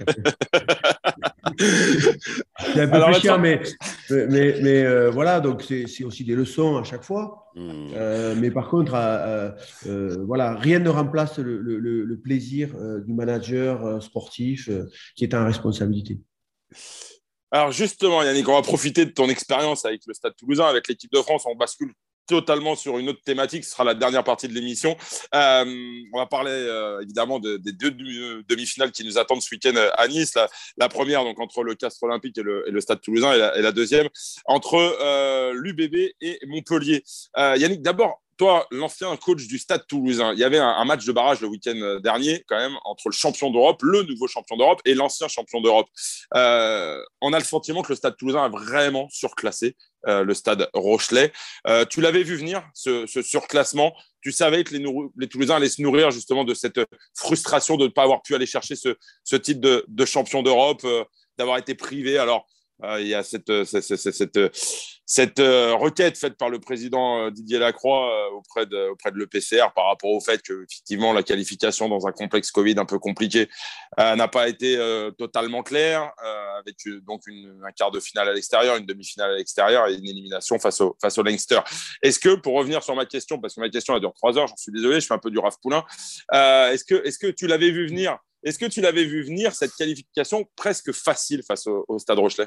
[SPEAKER 5] C'est un peu Alors, plus chiant, mais, mais, mais, mais euh, voilà, donc c'est, c'est aussi des leçons à chaque fois. Mmh. Euh, mais par contre, euh, euh, voilà, rien ne remplace le, le, le plaisir euh, du manager euh, sportif euh, qui est en responsabilité.
[SPEAKER 4] Alors justement, Yannick, on va profiter de ton expérience avec le Stade Toulousain, avec l'équipe de France. On bascule totalement sur une autre thématique. Ce sera la dernière partie de l'émission. Euh, on va parler euh, évidemment de, des deux demi-finales qui nous attendent ce week-end à Nice. La, la première, donc entre le Castres Olympique et le, et le Stade Toulousain, et la, et la deuxième entre euh, l'U B B et Montpellier. Euh, Yannick, d'abord, toi, l'ancien coach du Stade Toulousain, il y avait un, un match de barrage le week-end dernier, quand même, entre le champion d'Europe, le nouveau champion d'Europe et l'ancien champion d'Europe. Euh, on a le sentiment que le Stade Toulousain a vraiment surclassé euh, le Stade Rochelais. Euh, tu l'avais vu venir, ce, ce surclassement. Tu savais que les, nourri- les Toulousains allaient se nourrir justement de cette frustration de ne pas avoir pu aller chercher ce, ce titre de, de champion d'Europe, euh, d'avoir été privé. Alors, Euh, il y a cette, cette, cette, cette, cette euh, requête faite par le président euh, Didier Lacroix euh, auprès de, auprès de l'E P C R par rapport au fait que effectivement la qualification dans un complexe Covid un peu compliqué euh, n'a pas été euh, totalement claire, euh, avec donc une, un quart de finale à l'extérieur, une demi-finale à l'extérieur et une élimination face au, face au Leinster. Est-ce que, pour revenir sur ma question, parce que ma question elle dure trois heures, j'en suis désolé, je fais un peu du Raph Poulain, euh, est-ce que, est-ce que tu l'avais vu venir Est-ce que tu l'avais vu venir, cette qualification presque facile face au, au Stade Rochelais?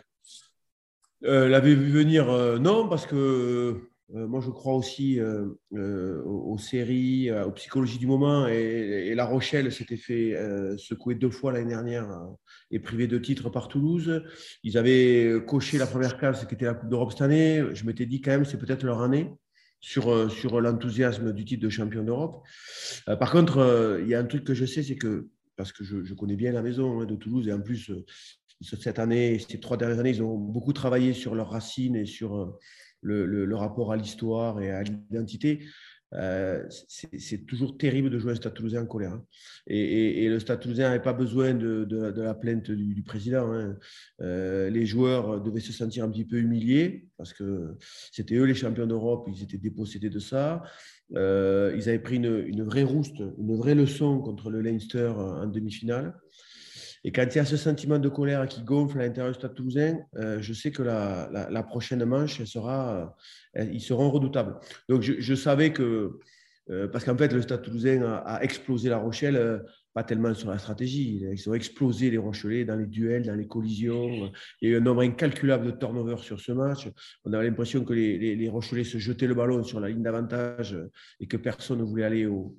[SPEAKER 5] euh, L'avait vu venir, euh, non, parce que euh, moi je crois aussi euh, euh, aux, aux séries, euh, aux psychologies du moment. Et, et La Rochelle s'était fait euh, secouer deux fois l'année dernière euh, et privé de titre par Toulouse. Ils avaient coché la première case qui était la Coupe d'Europe cette année. Je m'étais dit quand même, c'est peut-être leur année sur, sur l'enthousiasme du titre de champion d'Europe. Euh, par contre, euh, il y a un truc que je sais, c'est que parce que je, je connais bien la maison hein, de Toulouse et en plus, euh, cette année, ces trois dernières années, ils ont beaucoup travaillé sur leurs racines et sur euh, le, le, le rapport à l'histoire et à l'identité. Euh, c'est, c'est toujours terrible de jouer un Stade Toulousain en colère. Hein. Et, et, et le Stade Toulousain n'avait pas besoin de, de, de la plainte du, du président. Hein. Euh, les joueurs devaient se sentir un petit peu humiliés parce que c'était eux les champions d'Europe, ils étaient dépossédés de ça. Euh, ils avaient pris une, une vraie rouste, une vraie leçon contre le Leinster en demi-finale. Et quand il y a ce sentiment de colère qui gonfle à l'intérieur du Stade Toulousain, euh, je sais que la, la, la prochaine manche, elle sera, euh, ils seront redoutables. Donc je, je savais que, euh, parce qu'en fait, le Stade Toulousain a, a explosé La Rochelle, euh, pas tellement sur la stratégie. Ils ont explosé les Rochelais dans les duels, dans les collisions. Il y a eu un nombre incalculable de turnovers sur ce match. On avait l'impression que les, les, les Rochelais se jetaient le ballon sur la ligne d'avantage et que personne ne voulait aller au,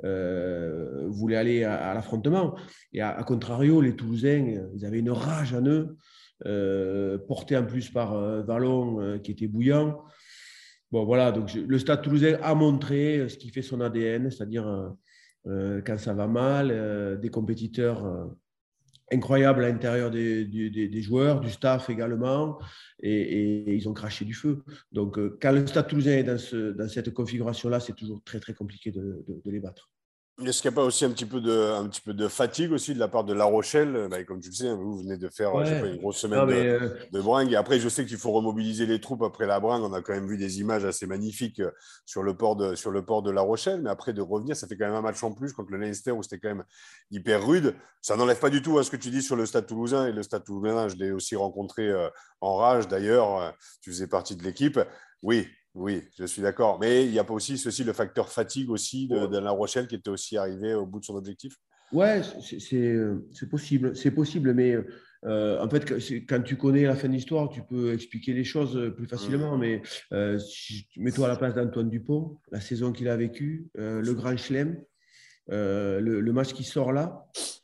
[SPEAKER 5] euh, voulait aller à, à l'affrontement. Et à, à contrario, les Toulousains, ils avaient une rage en eux, euh, portée en plus par euh, Vallon, euh, qui était bouillant. Bon, voilà, donc je, le Stade Toulousain a montré ce qui fait son A D N, c'est-à-dire euh, euh, quand ça va mal, euh, des compétiteurs euh, incroyables à l'intérieur des, des, des joueurs, du staff également, et, et, et ils ont craché du feu. Donc, euh, quand le Stade Toulousain est dans, ce, dans cette configuration-là, c'est toujours très, très compliqué de, de, de les battre.
[SPEAKER 3] Est-ce qu'il n'y a pas aussi un petit, peu de, un petit peu de fatigue aussi de la part de La Rochelle? Bah, comme tu le sais, vous venez de faire
[SPEAKER 5] Ouais.
[SPEAKER 3] je sais pas, une grosse semaine
[SPEAKER 5] non, mais,
[SPEAKER 3] de,
[SPEAKER 5] euh...
[SPEAKER 3] de bringue. Et après, je sais qu'il faut remobiliser les troupes après la bringue. On a quand même vu des images assez magnifiques sur le port de, sur le port de La Rochelle. Mais après, de revenir, ça fait quand même un match en plus contre le Leinster où c'était quand même hyper rude. Ça n'enlève pas du tout à ce que tu dis sur le Stade Toulousain. Et le Stade Toulousain, je l'ai aussi rencontré en rage. D'ailleurs, tu faisais partie de l'équipe. Oui. Oui, je suis d'accord. Mais il n'y a pas aussi ceci, le facteur fatigue aussi de, de La Rochelle qui était aussi arrivé au bout de son objectif?
[SPEAKER 5] Ouais, c'est, c'est, c'est possible. C'est possible, mais euh, en fait, quand tu connais la fin de l'histoire, tu peux expliquer les choses plus facilement. Mmh. Mais euh, si, mets-toi à la place d'Antoine Dupont, la saison qu'il a vécue, euh, le Grand Chelem, euh, le, le match qui sort là.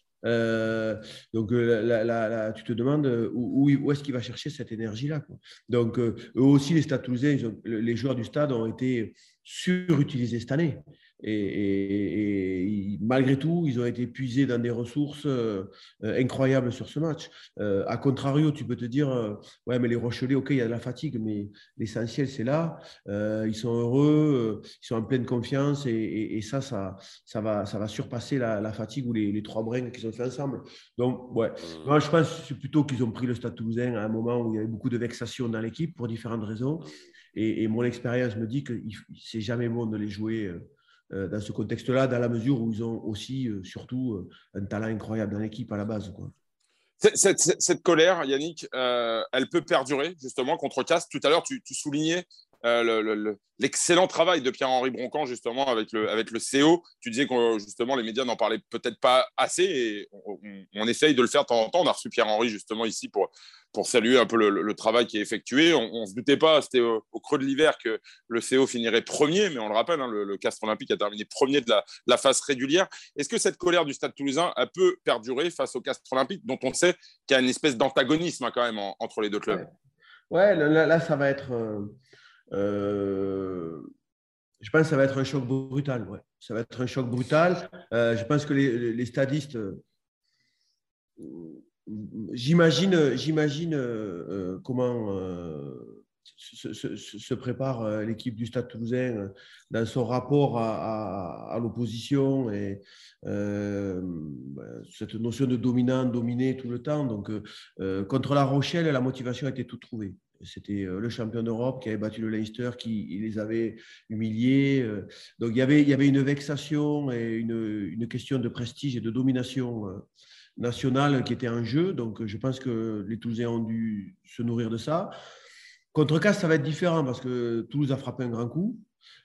[SPEAKER 5] Euh, donc, la, la, la, tu te demandes où, où est-ce qu'il va chercher cette énergie-là, quoi. Donc, euh, eux aussi, les Stades Toulousains, ils ont, les joueurs du stade ont été surutilisés cette année. Et, et, et malgré tout, ils ont été puisés dans des ressources euh, incroyables sur ce match. Euh, a contrario, tu peux te dire, euh, ouais, mais les Rochelais, ok, il y a de la fatigue, mais l'essentiel, c'est là. Euh, ils sont heureux, euh, ils sont en pleine confiance, et, et, et ça, ça, ça, va, ça va surpasser la, la fatigue ou les, les trois brins qu'ils ont fait ensemble. Donc, ouais, moi, je pense que c'est plutôt qu'ils ont pris le Stade Toulousain à un moment où il y avait beaucoup de vexation dans l'équipe pour différentes raisons. Et, et mon expérience me dit que c'est jamais bon de les jouer euh, dans ce contexte-là, dans la mesure où ils ont aussi, euh, surtout, euh, un talent incroyable dans l'équipe à la base, quoi.
[SPEAKER 4] Cette, cette, cette colère, Yannick, euh, elle peut perdurer justement contre Castres. Tout à l'heure, tu, tu soulignais euh, le, le, l'excellent travail de Pierre-Henri Broncan justement avec le, avec le C O. Tu disais que justement les médias n'en parlaient peut-être pas assez et on, on, on essaye de le faire de temps en temps. On a reçu Pierre-Henri justement ici pour, pour saluer un peu le, le travail qui est effectué. On ne se doutait pas, c'était au, au creux de l'hiver que le C O finirait premier, mais on le rappelle, hein, le, le Castres Olympique a terminé premier de la, la phase régulière. Est-ce que cette colère du Stade Toulousain elle peut perdurer face au Castres Olympique, dont on sait qu'il y a une espèce d'antagonisme hein, quand même en, entre les deux clubs?
[SPEAKER 5] Ouais, ouais là, là, ça va être... Euh... Euh, je pense que ça va être un choc brutal. Ouais. Ça va être un choc brutal. Euh, je pense que les, les stadistes, euh, j'imagine, j'imagine euh, comment, euh, se, se, se prépare l'équipe du Stade Toulousain dans son rapport à, à, à l'opposition et euh, cette notion de dominant, dominé tout le temps. Donc, euh, contre La Rochelle, la motivation était toute trouvée. C'était le champion d'Europe qui avait battu le Leicester, qui les avait humiliés. Donc, il y avait, il y avait une vexation et une, une question de prestige et de domination nationale qui était en jeu. Donc, je pense que les Toulousains ont dû se nourrir de ça. Contre Castres, ça va être différent parce que Toulouse a frappé un grand coup.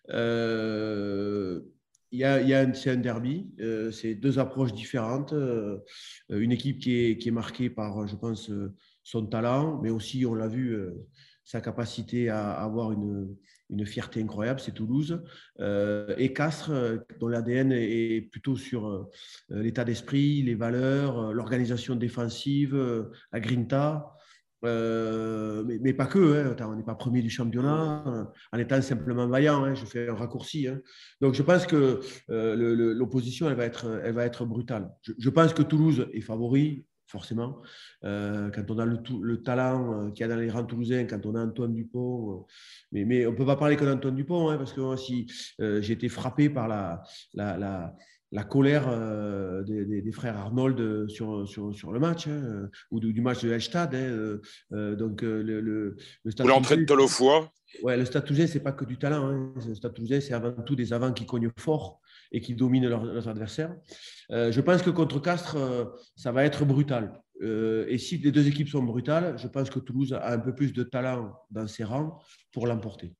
[SPEAKER 5] Euh, il y a, il y a, c'est un derby. Euh, c'est deux approches différentes. Euh, une équipe qui est, qui est marquée par, je pense, son talent, mais aussi, on l'a vu, euh, sa capacité à avoir une, une fierté incroyable, c'est Toulouse. Euh, et Castres, dont l'A D N est plutôt sur euh, l'état d'esprit, les valeurs, euh, l'organisation défensive, euh, la grinta. Euh, mais, mais pas que, hein. Attends, on n'est pas premier du championnat euh, en étant simplement vaillant, hein. Je fais un raccourci, hein. Donc je pense que euh, le, le, l'opposition elle va être, elle va être brutale. Je, je pense que Toulouse est favori, forcément. Euh, quand on a le, le talent euh, qu'il y a dans les rangs toulousains, quand on a Antoine Dupont, euh, mais, mais on ne peut pas parler que d'Antoine Dupont, hein, parce que moi, si euh, j'ai été frappé par la, la, la la colère euh, des, des, des frères Arnold sur, sur, sur le match, hein, ou du, du match de Hallstatt. Hein, euh, donc, le, le, le Stade
[SPEAKER 4] Ou l'entrée de Tolofoa.
[SPEAKER 5] Ouais, le Stade Toulousain, ce n'est pas que du talent. Hein. Le Stade Toulousain, c'est avant tout des avants qui cognent fort et qui dominent leurs, leurs adversaires. Euh, je pense que contre Castres, euh, ça va être brutal. Euh, et si les deux équipes sont brutales, je pense que Toulouse a un peu plus de talent dans ses rangs pour l'emporter.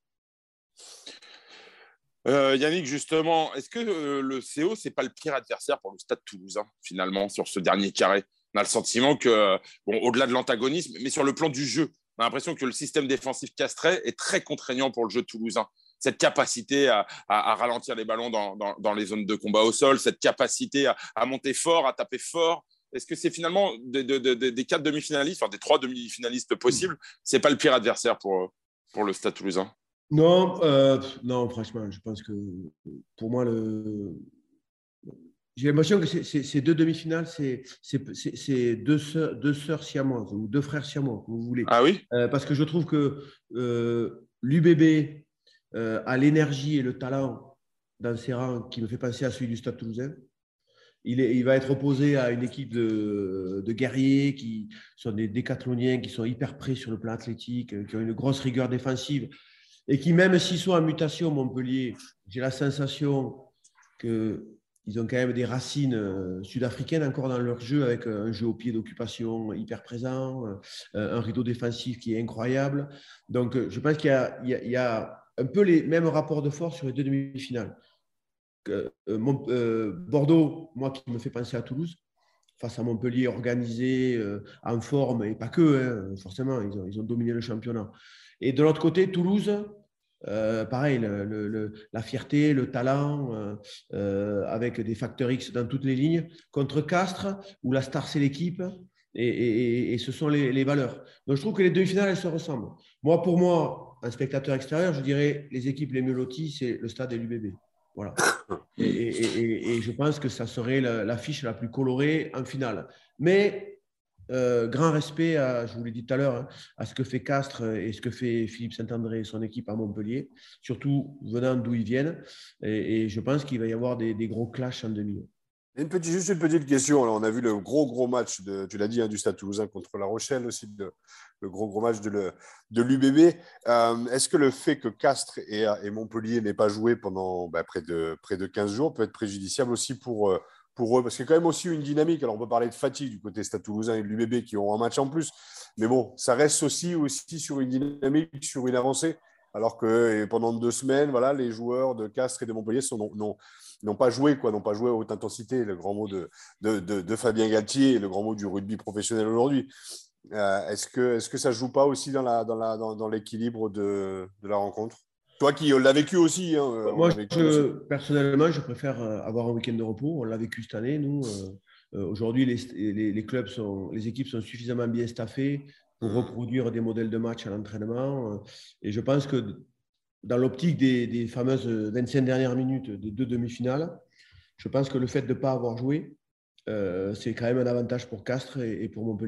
[SPEAKER 4] Euh, Yannick, justement, est-ce que euh, le C O, ce n'est pas le pire adversaire pour le Stade Toulousain, finalement, sur ce dernier carré? On a le sentiment que, bon, au-delà de l'antagonisme, mais sur le plan du jeu, on a l'impression que le système défensif castrais est très contraignant pour le jeu toulousain. Cette capacité à, à, à ralentir les ballons dans, dans, dans les zones de combat au sol, cette capacité à, à monter fort, à taper fort. Est-ce que c'est finalement des, des, des, des quatre demi-finalistes, enfin des trois demi-finalistes possibles, ce n'est pas le pire adversaire pour, pour le Stade Toulousain?
[SPEAKER 5] Non, euh, non, franchement, je pense que pour moi, le... j'ai l'impression que c'est, c'est, ces deux demi-finales, c'est, c'est, c'est, c'est deux, sœurs, deux sœurs siamoises ou deux frères siamois, comme vous voulez.
[SPEAKER 4] Ah oui
[SPEAKER 5] euh, Parce que je trouve que euh, l'U B B euh, a l'énergie et le talent dans ses rangs qui me fait penser à celui du Stade Toulousain. Il, est, il va être opposé à une équipe de, de guerriers qui sont des décathloniens, qui sont hyper prêts sur le plan athlétique, qui ont une grosse rigueur défensive. Et qui, même s'ils sont en mutation, Montpellier, j'ai la sensation qu'ils ont quand même des racines sud-africaines encore dans leur jeu, avec un jeu au pied d'occupation hyper présent, un rideau défensif qui est incroyable. Donc, je pense qu'il y a, il y a, il y a un peu les mêmes rapports de force sur les deux demi-finales. Euh, euh, Bordeaux, moi, qui me fait penser à Toulouse, face à Montpellier, organisé, euh, en forme, et pas que, hein, forcément, ils ont, ils ont dominé le championnat. Et de l'autre côté, Toulouse, euh, pareil, le, le, la fierté, le talent, euh, euh, avec des facteurs X dans toutes les lignes, contre Castres, où la star, c'est l'équipe, et, et, et ce sont les, les valeurs. Donc, je trouve que les demi-finales, elles se ressemblent. Moi, pour moi, un spectateur extérieur, je dirais les équipes les mieux loties, c'est le Stade et l'U B B. Voilà. Et, et, et, et je pense que ça serait l'affiche la plus colorée en finale. Mais euh, grand respect, à, je vous l'ai dit tout à l'heure, hein, à ce que fait Castres et ce que fait Philippe Saint-André et son équipe à Montpellier, surtout venant d'où ils viennent. Et, et je pense qu'il va y avoir des, des gros clashs en demi.
[SPEAKER 3] Une petite, juste une petite question. Alors, on a vu le gros, gros match, de, tu l'as dit, hein, du Stade Toulousain contre La Rochelle, aussi le, le gros, gros match de, le, de l'U B B. Euh, est-ce que le fait que Castres et, et Montpellier n'aient pas joué pendant bah, près, de, près de quinze jours peut être préjudiciable aussi pour, pour eux? Parce qu'il y a quand même aussi une dynamique. Alors, on peut parler de fatigue du côté Stade Toulousain et de l'U B B qui ont un match en plus. Mais bon, ça reste aussi, aussi sur une dynamique, sur une avancée. Alors que pendant deux semaines, voilà, les joueurs de Castres et de Montpellier sont non, non, n'ont pas joué, quoi, n'ont pas joué à haute intensité, le grand mot de, de, de, de Fabien Galtier, le grand mot du rugby professionnel aujourd'hui. Euh, est-ce que, est-ce que ça ne joue pas aussi dans, la, dans, la, dans, dans l'équilibre de, de la rencontre? Toi qui l'as vécu aussi. Hein,
[SPEAKER 5] Moi, vécu je, aussi. Personnellement, je préfère avoir un week-end de repos. On l'a vécu cette année, nous. Euh, aujourd'hui, les, les, les clubs sont, les équipes sont suffisamment bien staffées pour reproduire des modèles de match à l'entraînement. Et je pense que dans l'optique des, des fameuses vingt-cinq dernières minutes des deux demi-finales, je pense que le fait de ne pas avoir joué, euh, c'est quand même un avantage pour Castres et, et pour Montpellier.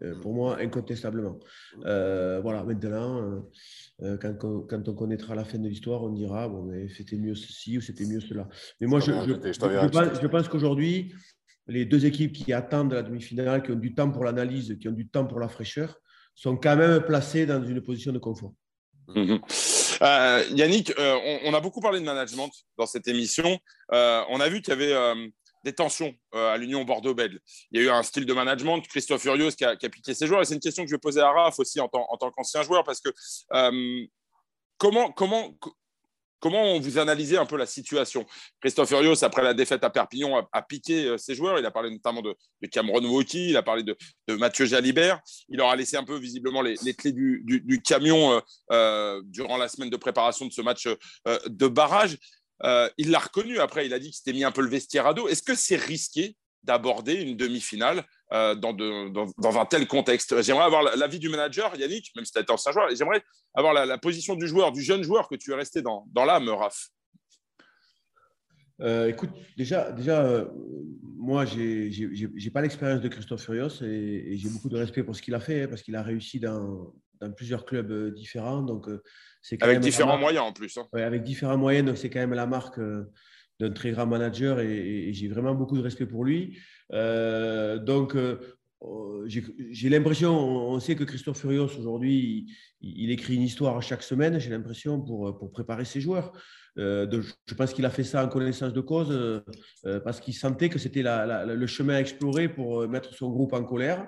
[SPEAKER 5] Euh, pour moi, incontestablement. Euh, voilà, maintenant, euh, quand, quand on connaîtra la fin de l'histoire, on dira bon, mais c'était mieux ceci ou c'était mieux cela. Mais moi, je, je, je, je pense, je pense qu'aujourd'hui, les deux équipes qui attendent la demi-finale, qui ont du temps pour l'analyse, qui ont du temps pour la fraîcheur, sont quand même placées dans une position de confort.
[SPEAKER 4] Mmh. Euh, Yannick, euh, on, on a beaucoup parlé de management dans cette émission. Euh, on a vu qu'il y avait euh, des tensions euh, à l'Union Bordeaux-Bègles. Il y a eu un style de management, Christophe Furios qui a, qui a piqué ses joueurs. Et c'est une question que je vais poser à Raph aussi en tant, en tant qu'ancien joueur, parce que euh, comment, comment, comment vous analysez un peu la situation? Christophe Furios, après la défaite à Perpignan, a, a piqué ses joueurs. Il a parlé notamment de, de Cameron Wauquiez, il a parlé de, de Mathieu Jalibert. Il leur a laissé un peu visiblement les, les clés du, du, du camion euh, euh, durant la semaine de préparation de ce match euh, de barrage. Euh, il l'a reconnu après, il a dit qu'il s'était mis un peu le vestiaire à dos. Est-ce que c'est risqué d'aborder une demi-finale euh, dans, de, dans, dans un tel contexte? J'aimerais avoir l'avis du manager, Yannick, même si tu as été ancien joueur, et j'aimerais avoir la, la position du joueur, du jeune joueur que tu es resté dans, dans l'âme, Raph.
[SPEAKER 5] Euh, écoute, déjà, déjà euh, moi, je n'ai pas l'expérience de Christophe Furios et, et j'ai beaucoup de respect pour ce qu'il a fait, hein, parce qu'il a réussi dans, dans plusieurs clubs différents. Donc, euh, c'est quand
[SPEAKER 4] avec
[SPEAKER 5] même
[SPEAKER 4] différents
[SPEAKER 5] marque,
[SPEAKER 4] moyens en plus. Hein.
[SPEAKER 5] Ouais, avec différents moyens, donc c'est quand même la marque euh, d'un très grand manager et, et, et j'ai vraiment beaucoup de respect pour lui. Euh, donc, euh, j'ai l'impression, on sait que Christophe Furios aujourd'hui, il, il écrit une histoire chaque semaine, j'ai l'impression, pour, pour préparer ses joueurs. Euh, de, je pense qu'il a fait ça en connaissance de cause euh, parce qu'il sentait que c'était la, la, le chemin à explorer pour mettre son groupe en colère.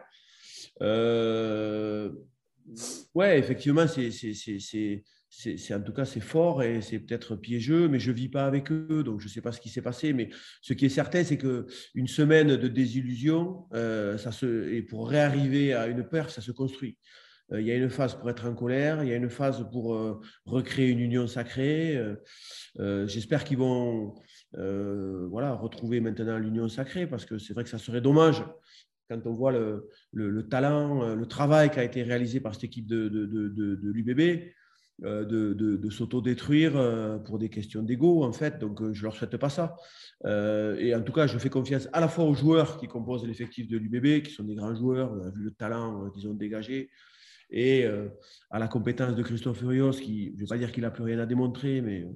[SPEAKER 5] Euh, ouais, effectivement, c'est, c'est, c'est, c'est, c'est, c'est, en tout cas, c'est fort et c'est peut-être piégeux, mais je ne vis pas avec eux, donc je ne sais pas ce qui s'est passé. Mais ce qui est certain, c'est qu'une semaine de désillusion, euh, ça se, et pour réarriver à une perf, ça se construit. Euh, il y a une phase pour être en colère, il y a une phase pour euh, recréer une union sacrée. Euh, euh, j'espère qu'ils vont euh, voilà, retrouver maintenant l'union sacrée, parce que c'est vrai que ça serait dommage quand on voit le, le, le talent, le travail qui a été réalisé par cette équipe de, de, de, de, de l'U B B, euh, de, de, de s'autodétruire euh, pour des questions d'ego, en fait. Donc, euh, je ne leur souhaite pas ça. Euh, et en tout cas, je fais confiance à la fois aux joueurs qui composent l'effectif de l'U B B, qui sont des grands joueurs, on a vu le talent euh, qu'ils ont dégagé, et euh, à la compétence de Christophe Furios, qui, je ne vais pas dire qu'il n'a plus rien à démontrer, mais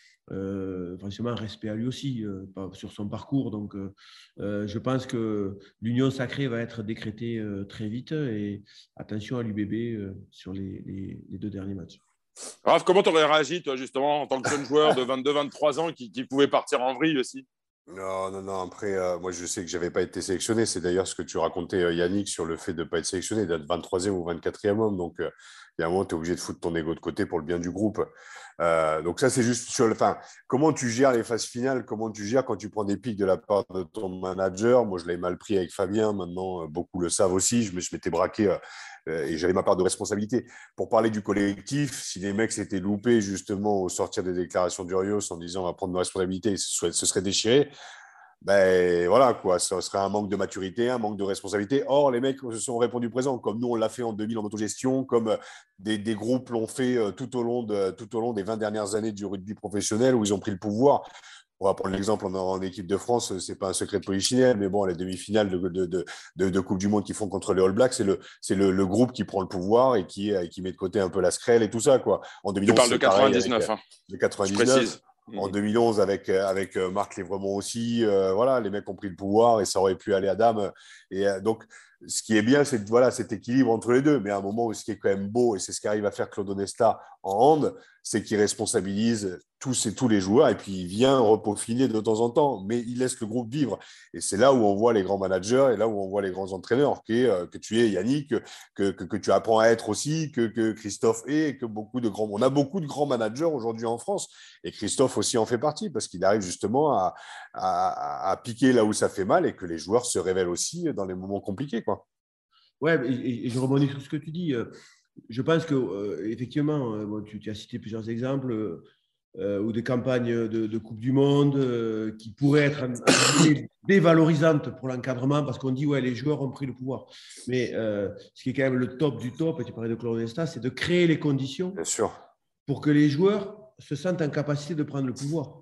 [SPEAKER 5] euh, franchement, respect à lui aussi euh, sur son parcours. Donc, euh, je pense que l'union sacrée va être décrétée euh, très vite, et attention à l'U B B euh, sur les, les, les deux derniers matchs.
[SPEAKER 4] Raph, comment tu aurais réagi, toi, justement, en tant que jeune joueur de vingt-deux vingt-trois ans qui, qui pouvait partir en vrille aussi?
[SPEAKER 3] Non, non, non. Après, euh, moi, je sais que je n'avais pas été sélectionné. C'est d'ailleurs ce que tu racontais, euh, Yannick, sur le fait de ne pas être sélectionné, d'être vingt-troisième ou vingt-quatrième homme. Donc, euh, il y a un moment, tu es obligé de foutre ton ego de côté pour le bien du groupe. Euh, donc, ça, c'est juste sur le. Enfin, comment tu gères les phases finales? Comment tu gères quand tu prends des pics de la part de ton manager? Moi, je l'avais mal pris avec Fabien. Maintenant, euh, beaucoup le savent aussi. Je, me, je m'étais braqué euh, euh, et j'avais ma part de responsabilité. Pour parler du collectif, si les mecs s'étaient loupés, justement, au sortir des déclarations d'Urios en disant on va prendre nos responsabilités, ce serait déchiré. Ben voilà quoi, ce serait un manque de maturité, un manque de responsabilité. Or, les mecs se sont répondu présent, comme nous on l'a fait en deux mille en autogestion, comme des, des groupes l'ont fait tout au, long de, tout au long des vingt dernières années du rugby professionnel où ils ont pris le pouvoir. On va prendre l'exemple en, en équipe de France, c'est pas un secret de polichinelle, mais bon, les demi-finales de, de, de, de, de Coupe du Monde qu'ils font contre les All Blacks, c'est le, c'est le, le groupe qui prend le pouvoir et qui, qui met de côté un peu la screlle et tout ça quoi. En deux mille onze,
[SPEAKER 4] tu parles de quatre-vingt-dix-neuf,
[SPEAKER 3] avec,
[SPEAKER 4] hein.
[SPEAKER 3] De quatre-vingt-dix-neuf. En deux mille onze, avec, avec Marc Lévremont aussi, euh, voilà, les mecs ont pris le pouvoir et ça aurait pu aller à dame. Et euh, donc, ce qui est bien, c'est voilà, cet équilibre entre les deux. Mais à un moment où ce qui est quand même beau, et c'est ce qu'arrive à faire Claude Onesta en hand, c'est qu'il responsabilise tous et tous les joueurs et puis il vient repeaufiner de temps en temps, mais il laisse le groupe vivre. Et c'est là où on voit les grands managers et là où on voit les grands entraîneurs, que, euh, que tu es, Yannick, que, que, que tu apprends à être aussi, que, que Christophe est, et que beaucoup de grands. On a beaucoup de grands managers aujourd'hui en France et Christophe aussi en fait partie parce qu'il arrive justement à, à, à piquer là où ça fait mal et que les joueurs se révèlent aussi dans les moments compliqués, quoi.
[SPEAKER 5] Ouais, et, et je rebondis sur ce que tu dis. Je pense que euh, effectivement, euh, bon, tu, tu as cité plusieurs exemples euh, ou des campagnes de, de Coupe du Monde euh, qui pourraient être en, en, dévalorisantes pour l'encadrement parce qu'on dit ouais, les joueurs ont pris le pouvoir. Mais euh, ce qui est quand même le top du top, et tu parlais de Claude Onesta, c'est de créer les conditions
[SPEAKER 3] Bien sûr.
[SPEAKER 5] pour que les joueurs se sentent en capacité de prendre le pouvoir.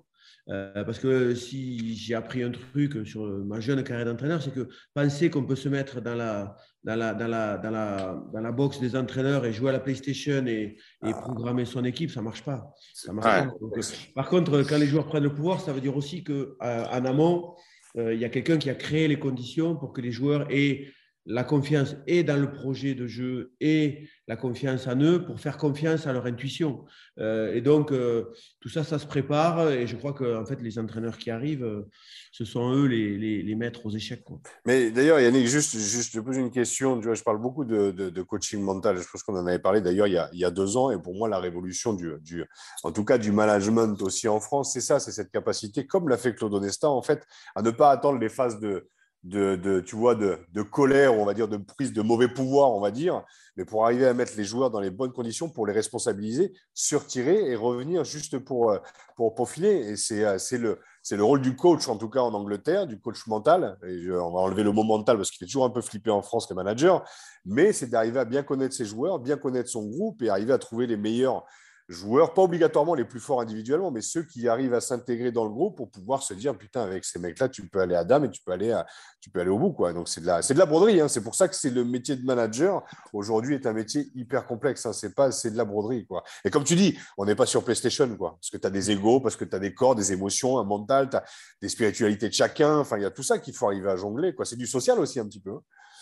[SPEAKER 5] Euh, parce que si j'ai appris un truc sur ma jeune carrière d'entraîneur, c'est que penser qu'on peut se mettre dans la, dans la, dans la, dans la, dans la box des entraîneurs et jouer à la PlayStation et, et programmer son équipe, ça ne marche pas. Ça marche
[SPEAKER 4] Ouais.
[SPEAKER 5] pas. Donc, par contre, quand les joueurs prennent le pouvoir, ça veut dire aussi qu'en amont, euh, il y a quelqu'un qui a créé les conditions pour que les joueurs aient la confiance et dans le projet de jeu et la confiance en eux pour faire confiance à leur intuition. Euh, et donc, euh, tout ça, ça se prépare et je crois que en fait, les entraîneurs qui arrivent, euh, ce sont eux les, les, les maîtres aux échecs, quoi.
[SPEAKER 3] Mais d'ailleurs, Yannick, juste, juste, je te pose une question. Tu vois, je parle beaucoup de, de, de coaching mental. Je pense qu'on en avait parlé d'ailleurs il y a, il y a deux ans. Et pour moi, la révolution, du, du, en tout cas du management aussi en France, c'est ça, c'est cette capacité, comme l'a fait Claude Onesta, en fait, à ne pas attendre les phases de, de, de, tu vois, de, de colère, on va dire, de prise de mauvais pouvoir, on va dire, mais pour arriver à mettre les joueurs dans les bonnes conditions, pour les responsabiliser, se retirer et revenir juste pour, pour peaufiner. Et c'est, c'est, le, c'est le rôle du coach, en tout cas en Angleterre, du coach mental. Et je, on va enlever le mot mental parce qu'il est toujours un peu flippé en France, les managers, mais c'est d'arriver à bien connaître ses joueurs, bien connaître son groupe et arriver à trouver les meilleurs joueurs, pas obligatoirement les plus forts individuellement, mais ceux qui arrivent à s'intégrer dans le groupe pour pouvoir se dire, putain, avec ces mecs-là, tu peux aller à dame et tu peux aller, à, tu peux aller au bout, quoi. Donc, c'est de la, c'est de la broderie, hein. C'est pour ça que c'est le métier de manager, aujourd'hui, est un métier hyper complexe, hein. C'est pas, c'est de la broderie, quoi. Et comme tu dis, on n'est pas sur PlayStation, quoi. Parce que tu as des égos, parce que tu as des corps, des émotions, un mental, tu as des spiritualités de chacun. Enfin, il y a tout ça qu'il faut arriver à jongler, quoi. C'est du social aussi, un petit peu.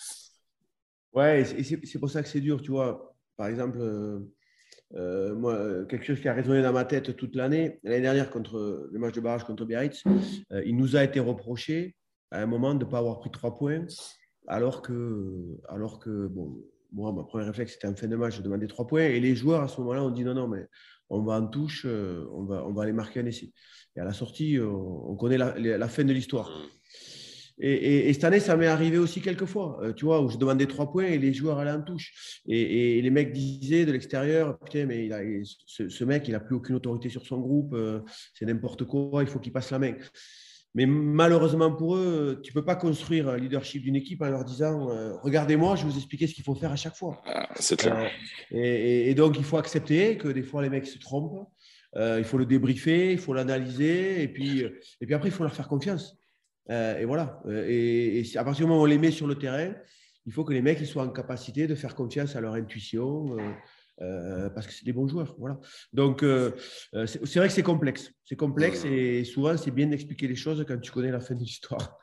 [SPEAKER 5] Ouais, et c'est, c'est pour ça que c'est dur, tu vois. Par exemple, euh, Euh, moi, quelque chose qui a résonné dans ma tête toute l'année, l'année dernière, contre le match de barrage contre Biarritz, euh, il nous a été reproché à un moment de ne pas avoir pris trois points, alors que, alors que bon, moi, mon premier réflexe, c'était en fin de match, je demandais trois points, et les joueurs, à ce moment-là, ont dit non, non, mais on va en touche, euh, on, va, on va aller marquer un essai. Et à la sortie, on, on connaît la, la fin de l'histoire. Et, et, et cette année, ça m'est arrivé aussi quelques fois, euh, tu vois, où je demandais trois points et les joueurs allaient en touche. Et, et les mecs disaient de l'extérieur, putain, mais il a, ce, ce mec, il n'a plus aucune autorité sur son groupe, euh, c'est n'importe quoi, il faut qu'il passe la main. Mais malheureusement pour eux, tu ne peux pas construire un leadership d'une équipe en leur disant euh, regardez-moi, je vais vous expliquer ce qu'il faut faire à chaque fois.
[SPEAKER 4] Ah, c'est clair.
[SPEAKER 5] Euh, et, et donc, il faut accepter que des fois, les mecs se trompent. Euh, il faut le débriefer, il faut l'analyser. Et puis, et puis après, il faut leur faire confiance. Euh, et voilà. Et, et à partir du moment où on les met sur le terrain, il faut que les mecs ils soient en capacité de faire confiance à leur intuition euh, euh, parce que c'est des bons joueurs. Voilà. Donc, euh, c'est, c'est vrai que c'est complexe. C'est complexe et souvent, c'est bien d'expliquer les choses quand tu connais la fin de l'histoire.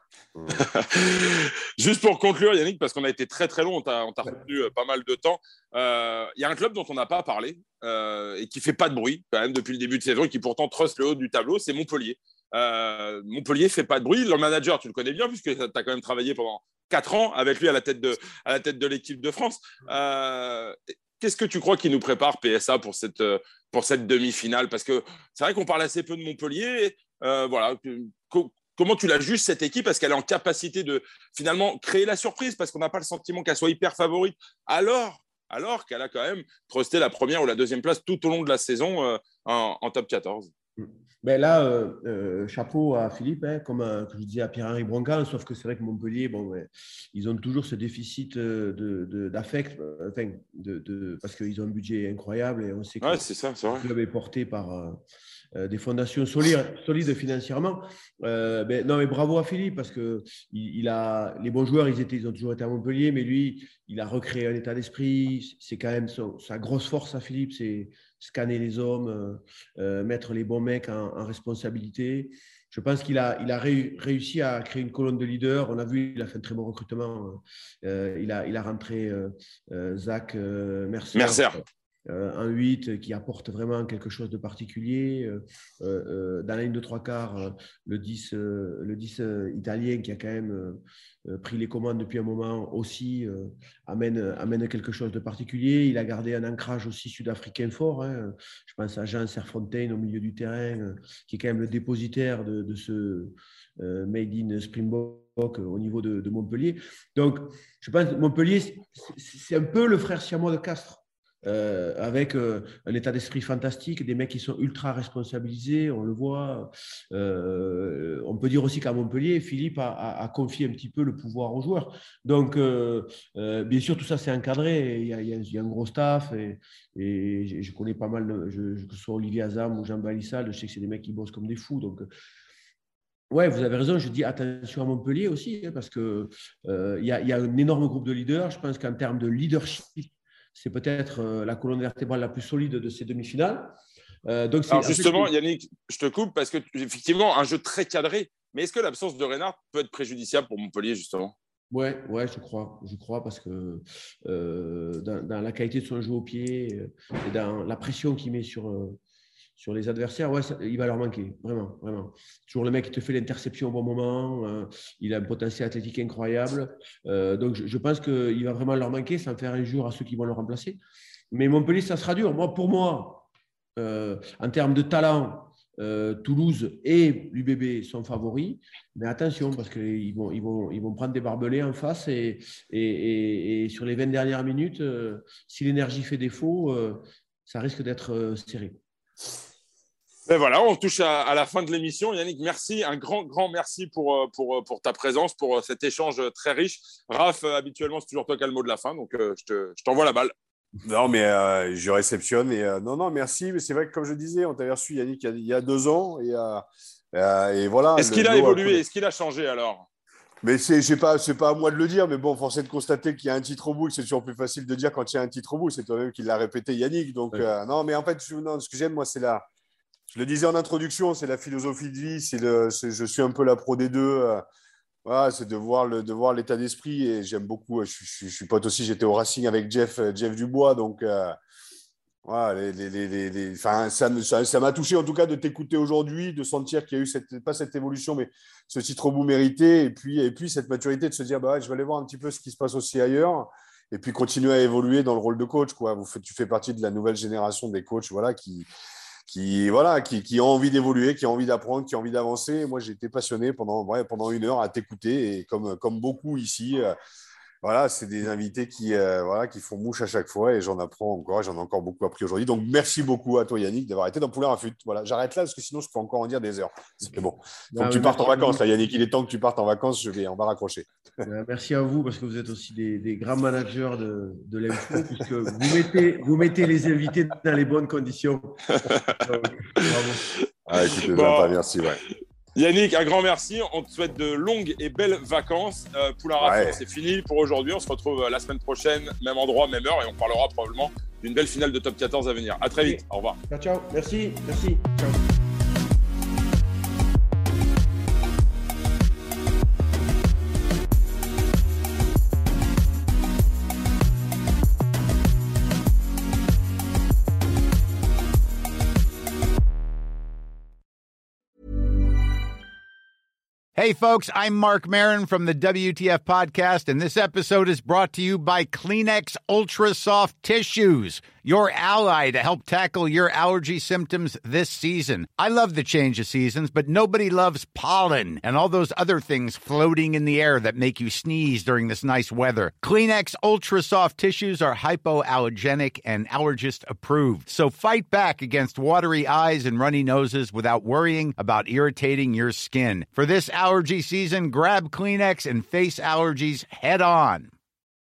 [SPEAKER 4] Juste pour conclure, Yannick, parce qu'on a été très très long, on t'a, on t'a retenu euh, pas mal de temps. Il euh, y a un club dont on n'a pas parlé euh, et qui fait pas de bruit quand même depuis le début de saison et qui pourtant truste le haut du tableau, c'est Montpellier. Euh, Montpellier fait pas de bruit. Leur manager, tu le connais bien puisque tu as quand même travaillé pendant quatre ans avec lui à la tête de, à la tête de l'équipe de France. Euh, qu'est-ce que tu crois qu'il nous prépare, P S A, pour cette, pour cette demi-finale? Parce que c'est vrai qu'on parle assez peu de Montpellier. Euh, voilà. Comment tu la juges, cette équipe? Est-ce qu'elle est en capacité de finalement créer la surprise? Parce qu'on n'a pas le sentiment qu'elle soit hyper favorite, alors, alors qu'elle a quand même trusté la première ou la deuxième place tout au long de la saison euh, en, en top quatorze.
[SPEAKER 5] Ben là, euh, euh, chapeau à Philippe, hein, comme euh, je disais à Pierre-Henri Broncal, sauf que c'est vrai que Montpellier, bon, ouais, ils ont toujours ce déficit de, de, d'affect, enfin, de, de, parce qu'ils ont un budget incroyable et on sait que
[SPEAKER 4] ouais, c'est ça, c'est vrai.
[SPEAKER 5] le club est porté par euh, des fondations solides, solides financièrement. Euh, ben, non, mais bravo à Philippe, parce que il, il a, les bons joueurs, ils, étaient, ils ont toujours été à Montpellier, mais lui, il a recréé un état d'esprit. C'est quand même son, sa grosse force à Philippe, c'est scanner les hommes, euh, mettre les bons mecs en, en responsabilité. Je pense qu'il a, il a ré, réussi à créer une colonne de leaders. On a vu, il a fait un très bon recrutement. Euh, il, a, il a rentré euh, euh, Zach euh, Mercer.
[SPEAKER 4] Mercer.
[SPEAKER 5] Euh, un huit qui apporte vraiment quelque chose de particulier. Euh, euh, dans la ligne de trois quarts, euh, le dix, euh, le dix euh, italien qui a quand même euh, pris les commandes depuis un moment aussi euh, amène, amène quelque chose de particulier. Il a gardé un ancrage aussi sud-africain fort. Hein. Je pense à Jean Serfontein au milieu du terrain, euh, qui est quand même le dépositaire de, de ce euh, Made in Springbok au niveau de, de Montpellier. Donc, je pense que Montpellier, c'est, c'est un peu le frère siamois de Castres. euh, avec euh, un état d'esprit fantastique, des mecs qui sont ultra responsabilisés, on le voit. Euh, on peut dire aussi qu'à Montpellier, Philippe a, a, a confié un petit peu le pouvoir aux joueurs. Donc, euh, euh, bien sûr, tout ça, c'est encadré. Il y a, il y a, il y a un gros staff et, et je connais pas mal, de, je, que ce soit Olivier Azam ou Jean Balissal, je sais que c'est des mecs qui bossent comme des fous. Donc, ouais, vous avez raison. Je dis attention à Montpellier aussi, hein, parce qu'il euh, y, y a un énorme groupe de leaders. Je pense qu'en termes de leadership, c'est peut-être euh, la colonne vertébrale la plus solide de ces demi-finales. Euh, donc
[SPEAKER 4] Alors justement,
[SPEAKER 5] en fait,
[SPEAKER 4] Yannick, je te coupe parce que effectivement, un jeu très cadré. Mais est-ce que l'absence de Reynard peut être préjudiciable pour Montpellier, justement ?
[SPEAKER 5] Ouais, ouais, je crois. Je crois parce que euh, dans, dans la qualité de son jeu au pied euh, et dans la pression qu'il met sur. Euh, Sur les adversaires, ouais, ça, il va leur manquer, vraiment, vraiment. Toujours le mec qui te fait l'interception au bon moment, euh, il a un potentiel athlétique incroyable. Euh, donc, je, je pense qu'il va vraiment leur manquer, sans faire injure à ceux qui vont le remplacer. Mais Montpellier, ça sera dur. Moi, pour moi, euh, en termes de talent, euh, Toulouse et l'U B B sont favoris. Mais attention, parce qu'ils vont, ils vont, ils vont prendre des barbelés en face. Et, et, et, et sur les vingt dernières minutes, euh, si l'énergie fait défaut, euh, ça risque d'être euh, serré.
[SPEAKER 4] Et voilà, on touche à, à la fin de l'émission. Yannick, merci, un grand, grand merci pour, pour, pour ta présence, pour cet échange très riche. Raph, habituellement, c'est toujours toi qui as le mot de la fin, donc euh, je, te, je t'envoie la balle.
[SPEAKER 3] Non, mais euh, je réceptionne. Et, euh, non, non, merci. Mais c'est vrai que, comme je disais, on t'avait reçu, Yannick, il y a, il y a deux ans. Et, euh, et voilà.
[SPEAKER 4] Est-ce qu'il a évolué ? A... Est-ce qu'il a changé alors ?
[SPEAKER 3] Mais c'est, c'est pas, c'est pas à moi de le dire, mais bon, force est de constater qu'il y a un titre au bout, que c'est toujours plus facile de dire quand il y a un titre au bout. C'est toi-même qui l'a répété, Yannick. Donc, ouais. euh, non, mais en fait, je, non, ce que j'aime, moi, c'est la. Je le disais en introduction, c'est la philosophie de vie. C'est le, c'est, je suis un peu la pro des deux. Euh, voilà, c'est de voir, le, de voir l'état d'esprit. Et j'aime beaucoup. Je, je, je suis pote aussi. J'étais au Racing avec Jeff, Jeff Dubois. Donc, euh, voilà, les, les, les, les, les, enfin, ça, ça, ça m'a touché en tout cas de t'écouter aujourd'hui, de sentir qu'il y a eu cette, pas cette évolution, mais ce titre au bout mérité. Et puis, et puis cette maturité de se dire, bah, ouais, je vais aller voir un petit peu ce qui se passe aussi ailleurs. Et puis continuer à évoluer dans le rôle de coach. Quoi. Vous faites, tu fais partie de la nouvelle génération des coachs, voilà, qui. qui, voilà, qui, qui ont envie d'évoluer, qui ont envie d'apprendre, qui ont envie d'avancer. Moi, j'ai été passionné pendant, ouais, pendant une heure à t'écouter. Et comme, comme beaucoup ici, euh, voilà, c'est des invités qui, euh, voilà, qui font mouche à chaque fois. Et j'en apprends encore, j'en ai encore beaucoup appris aujourd'hui. Donc, merci beaucoup à toi, Yannick, d'avoir été dans Poulain Rafut. Voilà, j'arrête là parce que sinon, je peux encore en dire des heures. C'est bon. Il faut ah, que tu partes en vacances, là, Yannick. Il est temps que tu partes en vacances. Je vais, on va raccrocher.
[SPEAKER 5] Merci à vous parce que vous êtes aussi des, des grands managers de, de l'info puisque vous mettez, vous mettez les invités dans les bonnes conditions. Donc, bravo.
[SPEAKER 3] Ah, écoute, bon. Sympa, merci. Ouais.
[SPEAKER 4] Yannick, un grand merci. On te souhaite de longues et belles vacances. Euh, Poulain Rafut, ouais. C'est fini pour aujourd'hui. On se retrouve la semaine prochaine, même endroit, même heure, et on parlera probablement d'une belle finale de top quatorze à venir. À très vite. Au revoir.
[SPEAKER 5] Ciao, ciao. Merci. Merci. Ciao.
[SPEAKER 6] Hey, folks, I'm Mark Maron from the W T F Podcast, and this episode is brought to you by Kleenex Ultra Soft Tissues, your ally to help tackle your allergy symptoms this season. I love the change of seasons, but nobody loves pollen and all those other things floating in the air that make you sneeze during this nice weather. Kleenex Ultra Soft Tissues are hypoallergenic and allergist approved, so fight back against watery eyes and runny noses without worrying about irritating your skin. For this allergy season, grab Kleenex and face allergies head on.